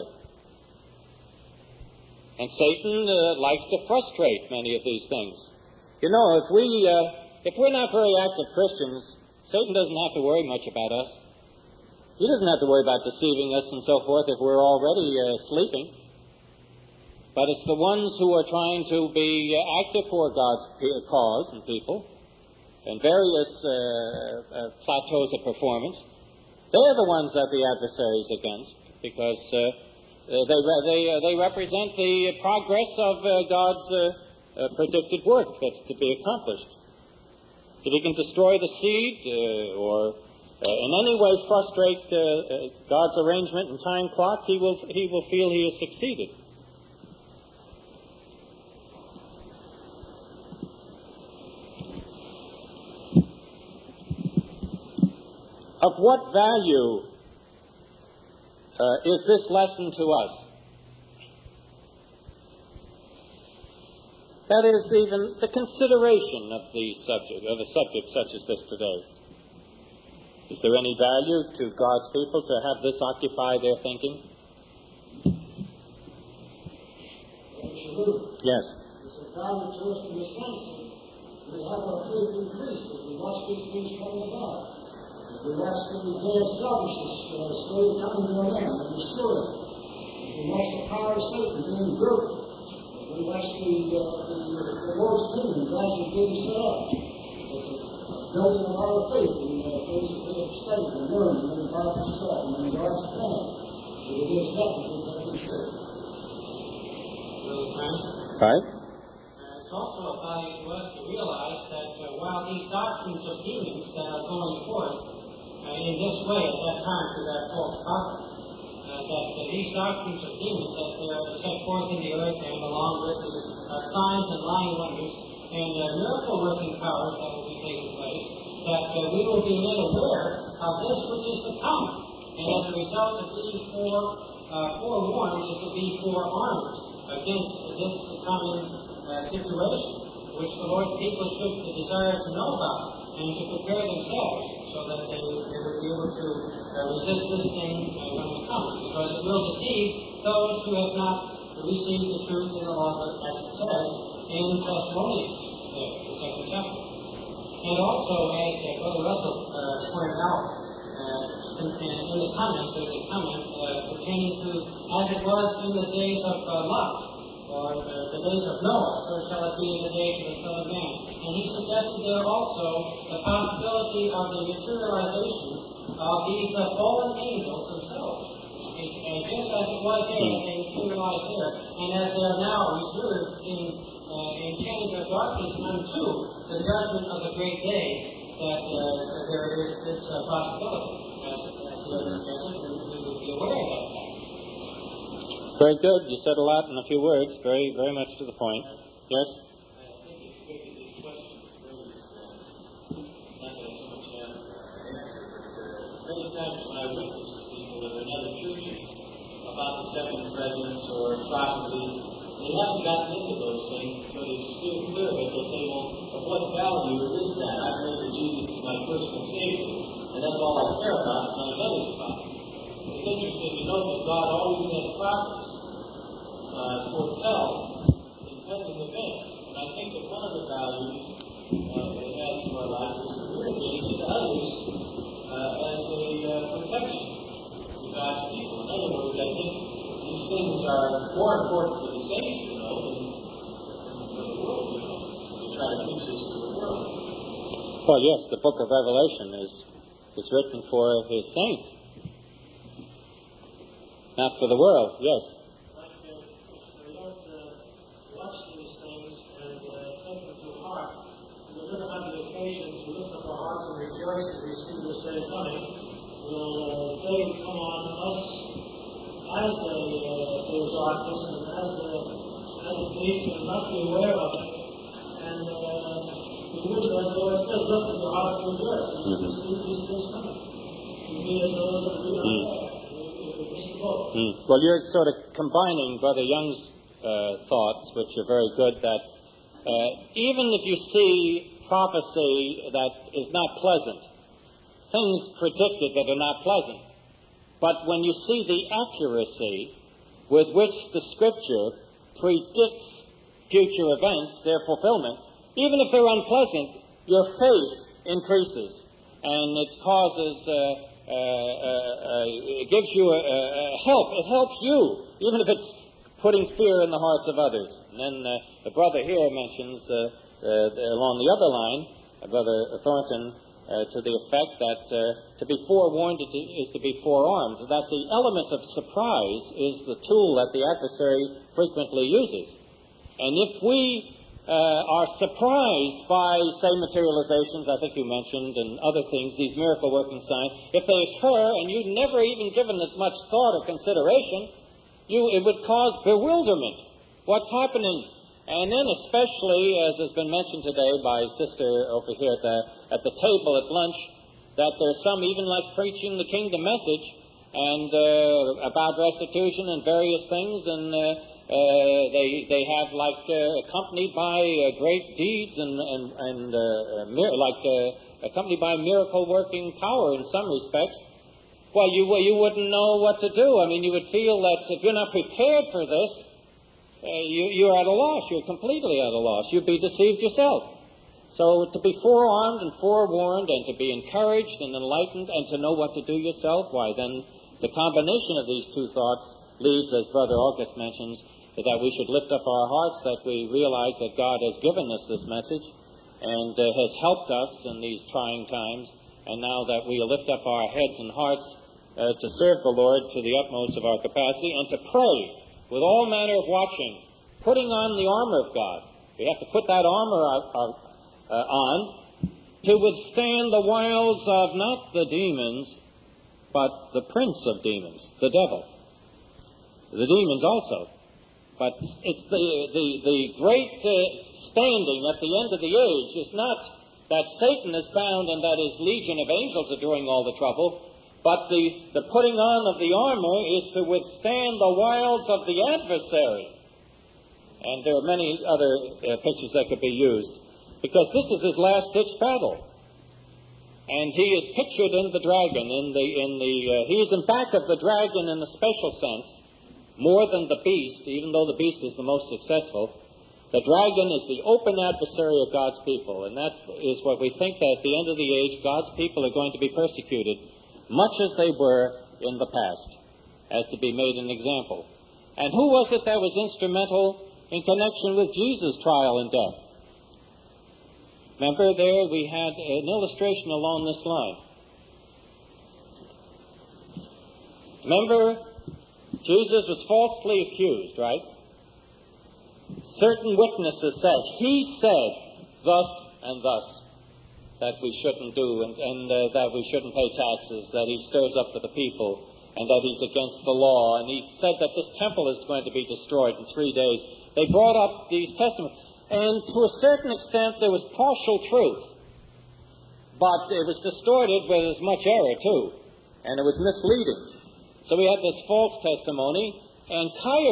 And Satan likes to frustrate many of these things. You know, if we're not very active Christians, Satan doesn't have to worry much about us. He doesn't have to worry about deceiving us and so forth if we're already sleeping. But it's the ones who are trying to be active for God's cause and people in various plateaus of performance. They're the ones that the adversary is against, because they represent the progress of God's predicted work that's to be accomplished. If he can destroy the seed or in any way frustrate God's arrangement and time clock, he will feel he has succeeded. Of what value is this lesson to us? That is, even the consideration of a subject such as this today. Is there any value to God's people to have this occupy their thinking? Absolutely. Yes. It's a value to us in the sense that we have our faith increased as we watch these things coming about. We watch the day of selfishness slowly coming to an end and restored. We watch the power of Satan being broken. We watch the Lord's kingdom gradually being set up. It's a building of our faith in things that we have studied and learned in the Bible itself and in God's plan. So it is definitely taking shape. Right. It's also a value to us to realize that while these doctrines of demons that are going forth in this way at that time to that false prophet, that these doctrines of demons, as they are set forth in the earth and along with these signs and lying wonders and miracle-working powers that will be taking place, that we will be made aware of this which is to come. And as a result of being forewarned is to be forearmed against this coming situation, which the Lord's people should desire to know about and to prepare themselves so that they would be able to resist this thing when it comes, because it will deceive those who have not received the truth in the law, as it says in Thessalonians, the second chapter. And also, as Brother Russell pointed out, in the comments, there's a comment pertaining to, as it was in the days of Lot, or the days of Noah, so shall it be in the days of the Son of Man. And he suggested there also the possibility of the materialization of these fallen angels themselves. And just as it was there, that they materialized there, and as they are now reserved in chains of darkness unto the judgment of the great day, that there is this possibility. As he had suggested, we would be aware of that fact. Very good. You said a lot in a few words. Very, very much to the point. Yes? I think it's good that this question was raised. Not that I so much have an answer, but many times when I witness to people that are in other churches about the second presence or prophecy, they haven't gotten into those things until they steer clear of it. They'll say, well, of what value is that? I've heard that Jesus is my personal Savior, and that's all I care about, telling others about it. It's interesting to note that God always had prophets foretell impending events. And I think that one of the values that it has to our life is communicating it to others as a protection to God's people. In other words, I think these things are more important for the saints to know than for the world to know. We try to preach this to the world. Well, yes, the book of Revelation is written for his saints, not for the world. Yes. We don't watch these things and take them to heart. We're going to have the occasion to lift up our hearts and rejoice that we see this day coming. Will David come on us as there's darkness and as a thief and not be aware of it? And we would, as the Lord says, lift up your hearts and rejoice and you see these things coming. You be as those that we don't know. Well, you're sort of combining Brother Young's thoughts, which are very good, that even if you see prophecy that is not pleasant, things predicted that are not pleasant, but when you see the accuracy with which the Scripture predicts future events, their fulfillment, even if they're unpleasant, your faith increases, and it causes it gives you a help. It helps you, even if it's putting fear in the hearts of others. And then the brother here mentions, along the other line, Brother Thornton, to the effect that to be forewarned is to be forearmed, that the element of surprise is the tool that the adversary frequently uses. And if we are surprised by, say, materializations, I think you mentioned, and other things, these miracle-working signs, if they occur and you've never even given it much thought or consideration, it would cause bewilderment. What's happening? And then especially, as has been mentioned today by Sister over here at the table at lunch, that there's some even like preaching the kingdom message and about restitution and various things, and they have like accompanied by great deeds and accompanied by miracle working power in some respects. Well, you wouldn't know what to do. I mean, you would feel that if you're not prepared for this, you're at a loss. You're completely at a loss. You'd be deceived yourself. So to be forearmed and forewarned and to be encouraged and enlightened and to know what to do yourself, why then the combination of these two thoughts leads, as Brother August mentions, that we should lift up our hearts, that we realize that God has given us this message and has helped us in these trying times, and now that we lift up our heads and hearts to serve the Lord to the utmost of our capacity and to pray with all manner of watching, putting on the armor of God. We have to put that armor on to withstand the wiles of not the demons, but the prince of demons, the devil. The demons also. But it's the great standing at the end of the age is not that Satan is bound and that his legion of angels are doing all the trouble, But the putting on of the armor is to withstand the wiles of the adversary. And there are many other pictures that could be used, because this is his last-ditch battle. And he is pictured in the dragon. He is in back of the dragon in a special sense, more than the beast, even though the beast is the most successful. The dragon is the open adversary of God's people, and that is what we think, that at the end of the age, God's people are going to be persecuted, much as they were in the past, as to be made an example. And who was it that was instrumental in connection with Jesus' trial and death? Remember, there we had an illustration along this line. Remember, Jesus was falsely accused, right? Certain witnesses said, he said thus and thus, that we shouldn't do, and that we shouldn't pay taxes, that he stirs up for the people, and that he's against the law, and he said that this temple is going to be destroyed in 3 days. They brought up these testimonies, and to a certain extent there was partial truth, but it was distorted with as much error too, and it was misleading. So we had this false testimony, and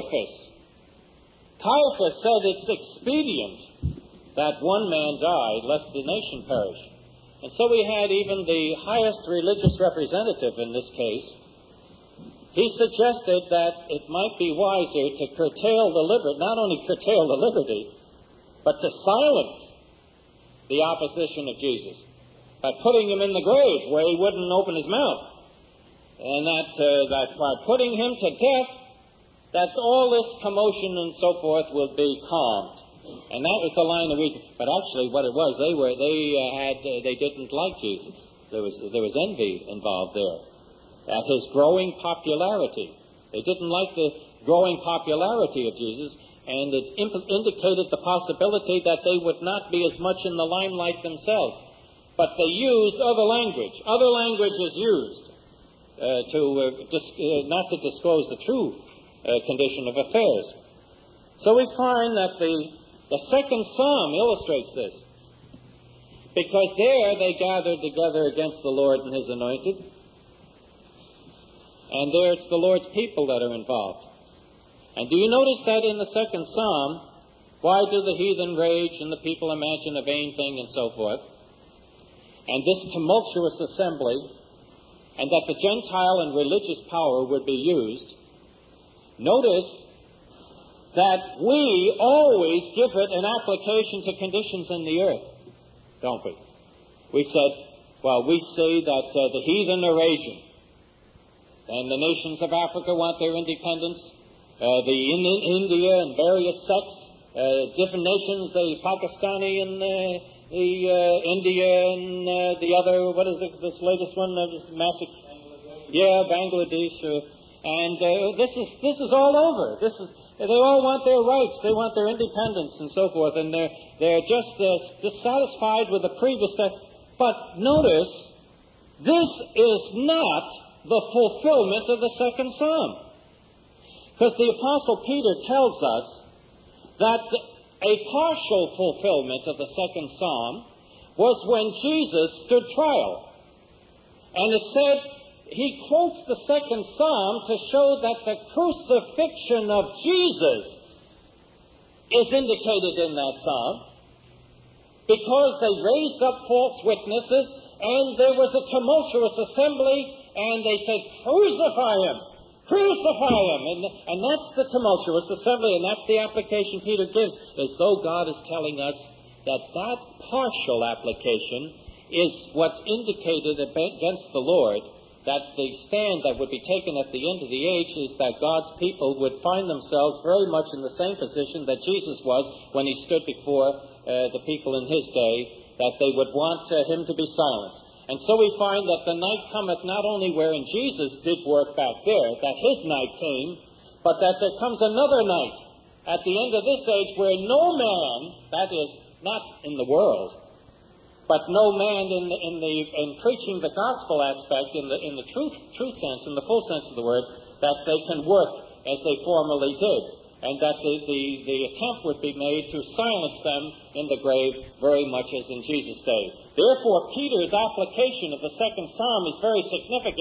Caiaphas said it's expedient that one man die, lest the nation perish. And so we had even the highest religious representative in this case. He suggested that it might be wiser to curtail the liberty, not only curtail the liberty, but to silence the opposition of Jesus by putting him in the grave where he wouldn't open his mouth. And that by putting him to death, that all this commotion and so forth will be calmed. And that was the line of reason. But actually what it was, they didn't like Jesus. There was envy involved there at his growing popularity. They didn't like the growing popularity of Jesus, and it indicated the possibility that they would not be as much in the limelight themselves. But they used other language. Other language is used not to disclose the true condition of affairs. So we find that the second psalm illustrates this, because there they gathered together against the Lord and his anointed, and there it's the Lord's people that are involved. And do you notice that in the second psalm, why do the heathen rage and the people imagine a vain thing and so forth? And this tumultuous assembly, and that the Gentile and religious power would be used. Notice that we always give it an application to conditions in the earth, don't we? We say that the heathen are raging, and the nations of Africa want their independence, in India and various sects, different nations, the Pakistani and India and the other, what is it, this latest one, this massive, Bangladesh, and this is all over. They all want their rights, they want their independence and so forth, and they're just dissatisfied with the previous step. But notice, this is not the fulfillment of the second psalm. Because the Apostle Peter tells us that a partial fulfillment of the second psalm was when Jesus stood trial. And it said, he quotes the second psalm to show that the crucifixion of Jesus is indicated in that psalm, because they raised up false witnesses, and there was a tumultuous assembly, and they said, crucify him! Crucify him! And that's the tumultuous assembly, and that's the application Peter gives, as though God is telling us that partial application is what's indicated against the Lord, that the stand that would be taken at the end of the age is that God's people would find themselves very much in the same position that Jesus was when he stood before the people in his day, that they would want him to be silenced. And so we find that the night cometh not only wherein Jesus did work back there, that his night came, but that there comes another night at the end of this age where no man, that is, not in the world, but no man in preaching the gospel aspect, in the true sense, in the full sense of the word, that they can work as they formerly did, and that the attempt would be made to silence them in the grave very much as in Jesus' day. Therefore, Peter's application of the second psalm is very significant,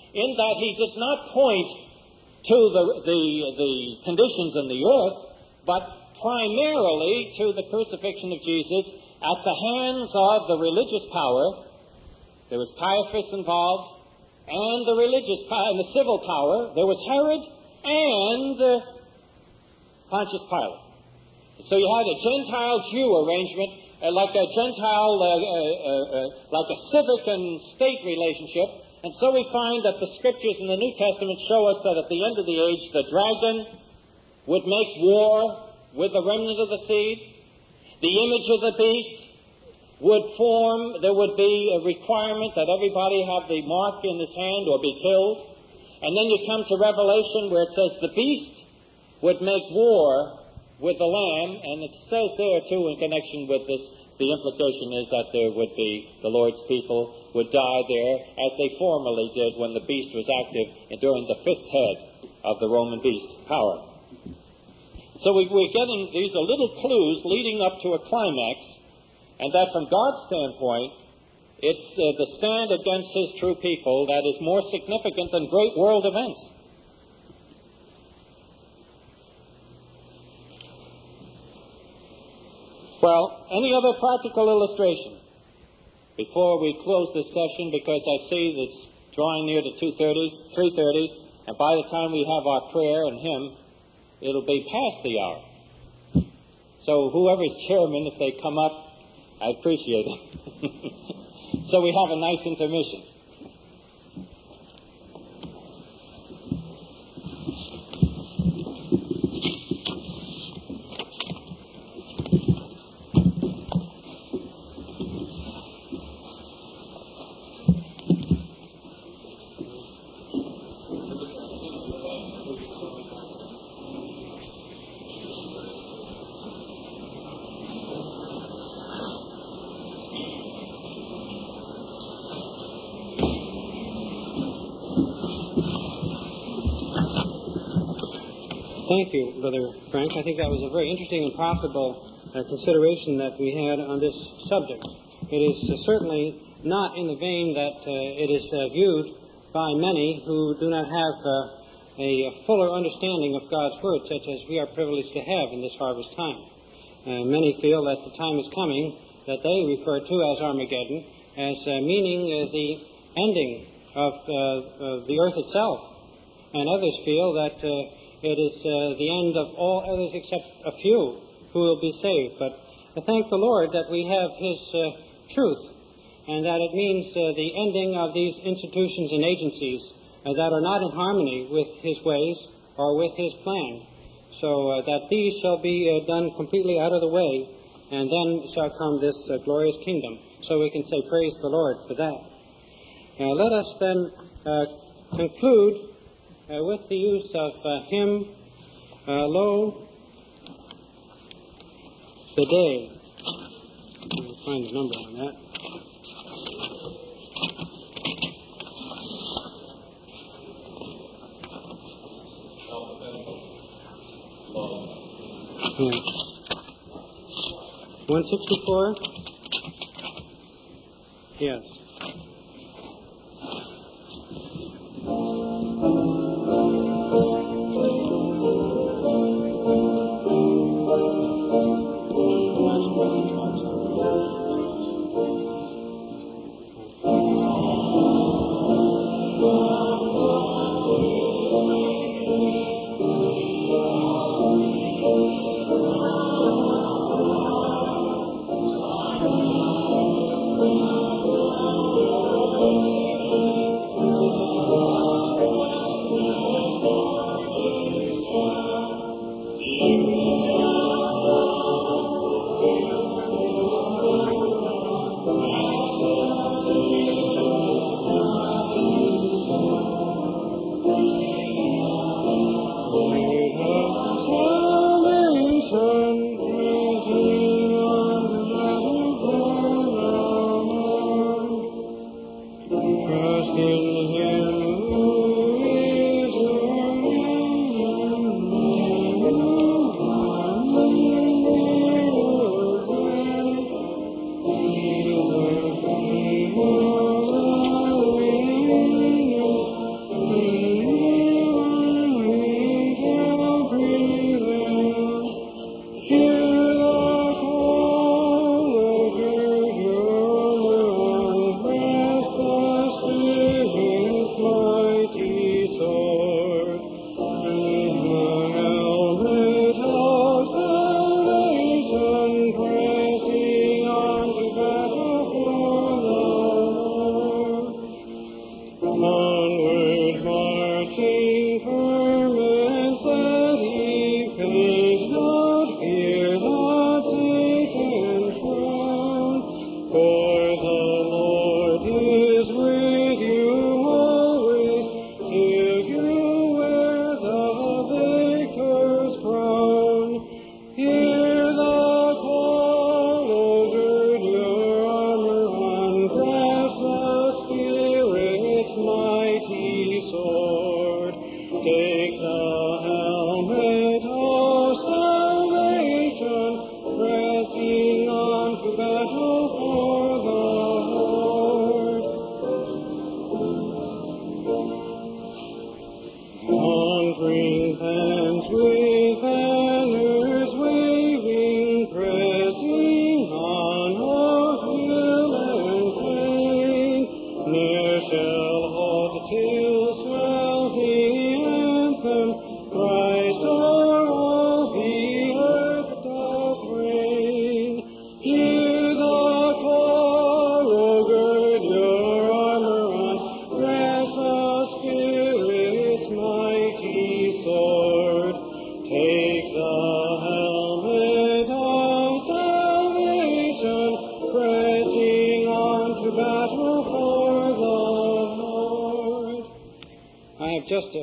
in that he did not point to the conditions in the earth, but primarily to the crucifixion of Jesus at the hands of the religious power. There was Caiaphas involved, and the religious power, and the civil power. There was Herod and Pontius Pilate. So you had a Gentile-Jew arrangement, like a Gentile, like a civic and state relationship. And so we find that the Scriptures in the New Testament show us that at the end of the age, the dragon would make war with the remnant of the seed. The image of the beast would form. There would be a requirement that everybody have the mark in his hand or be killed. And then you come to Revelation where it says the beast would make war with the Lamb, and it says there, too, in connection with this, the implication is that there would be, the Lord's people would die there, as they formerly did when the beast was active and during the fifth head of the Roman beast power. So we're getting, these are little clues leading up to a climax, and that from God's standpoint, it's the stand against his true people that is more significant than great world events. Well, any other practical illustration before we close this session, because I see that it's drawing near to 3:30, and by the time we have our prayer and hymn, it'll be past the hour. So whoever's chairman, if they come up, I appreciate it. So we have a nice intermission. Thank you, Brother Frank. I think that was a very interesting and profitable consideration that we had on this subject. It is certainly not in the vein that it is viewed by many who do not have a fuller understanding of God's Word, such as we are privileged to have in this harvest time. Many feel that the time is coming that they refer to as Armageddon as meaning the ending of the earth itself. And others feel that it is the end of all others except a few who will be saved. But I thank the Lord that we have His truth, and that it means the ending of these institutions and agencies that are not in harmony with His ways or with His plan, so that these shall be done completely out of the way, and then shall come this glorious kingdom. So we can say, praise the Lord for that. Let us then conclude with the use of hymn, Lo, the Day. I'll find the number on that. Yeah. 164? Yes.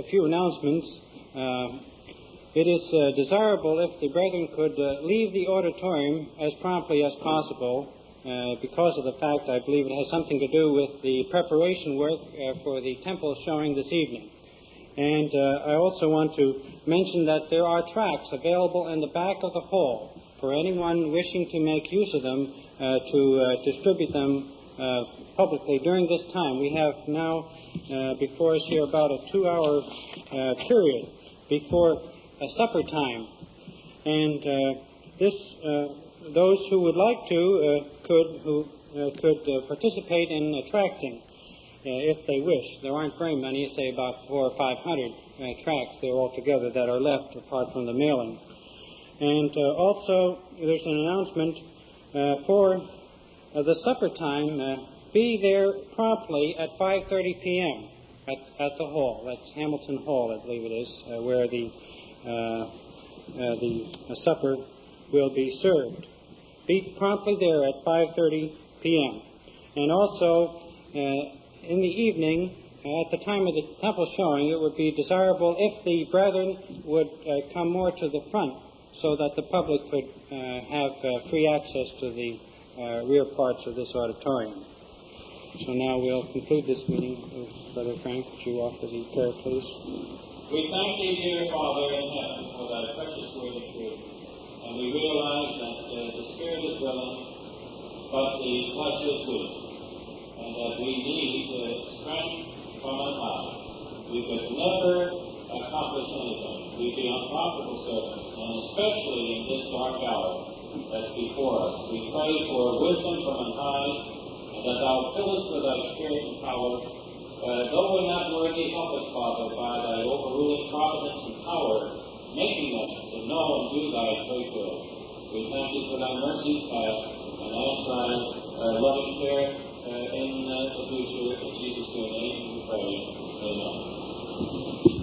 a few announcements. It is desirable if the brethren could leave the auditorium as promptly as possible because of the fact I believe it has something to do with the preparation work for the temple showing this evening. And I also want to mention that there are tracts available in the back of the hall for anyone wishing to make use of them to distribute them publicly during this time. We have now before us here about a 2-hour period before supper time. And those who would like to could participate in tracting if they wish. There aren't very many, say about 400 or 500 tracts there altogether that are left apart from the mailing. And also there's an announcement for the supper time. Be there promptly at 5:30 p.m. at the hall. That's Hamilton Hall, I believe it is, where the supper will be served. Be promptly there at 5:30 p.m. And also, in the evening, at the time of the temple showing, it would be desirable if the brethren would come more to the front so that the public could have free access to the rear parts of this auditorium. So now we'll conclude this meeting. Brother Frank, would you offer the prayer, please? We thank Thee, dear Father in heaven, for Thy precious word of truth. And we realize that the Spirit is willing, but the flesh is weak, and that we need strength from on high. We could never accomplish anything. We'd be unprofitable servants, and especially in this dark hour that's before us. We pray for wisdom from on high, and that Thou fill us with Thy Spirit and power. Though we're not worthy, help us, Father, by Thy overruling providence and power, making us to know and do Thy great will. We thank Thee for Thy mercies past, and ask Thy loving care in the future. In Jesus' name we pray. Amen.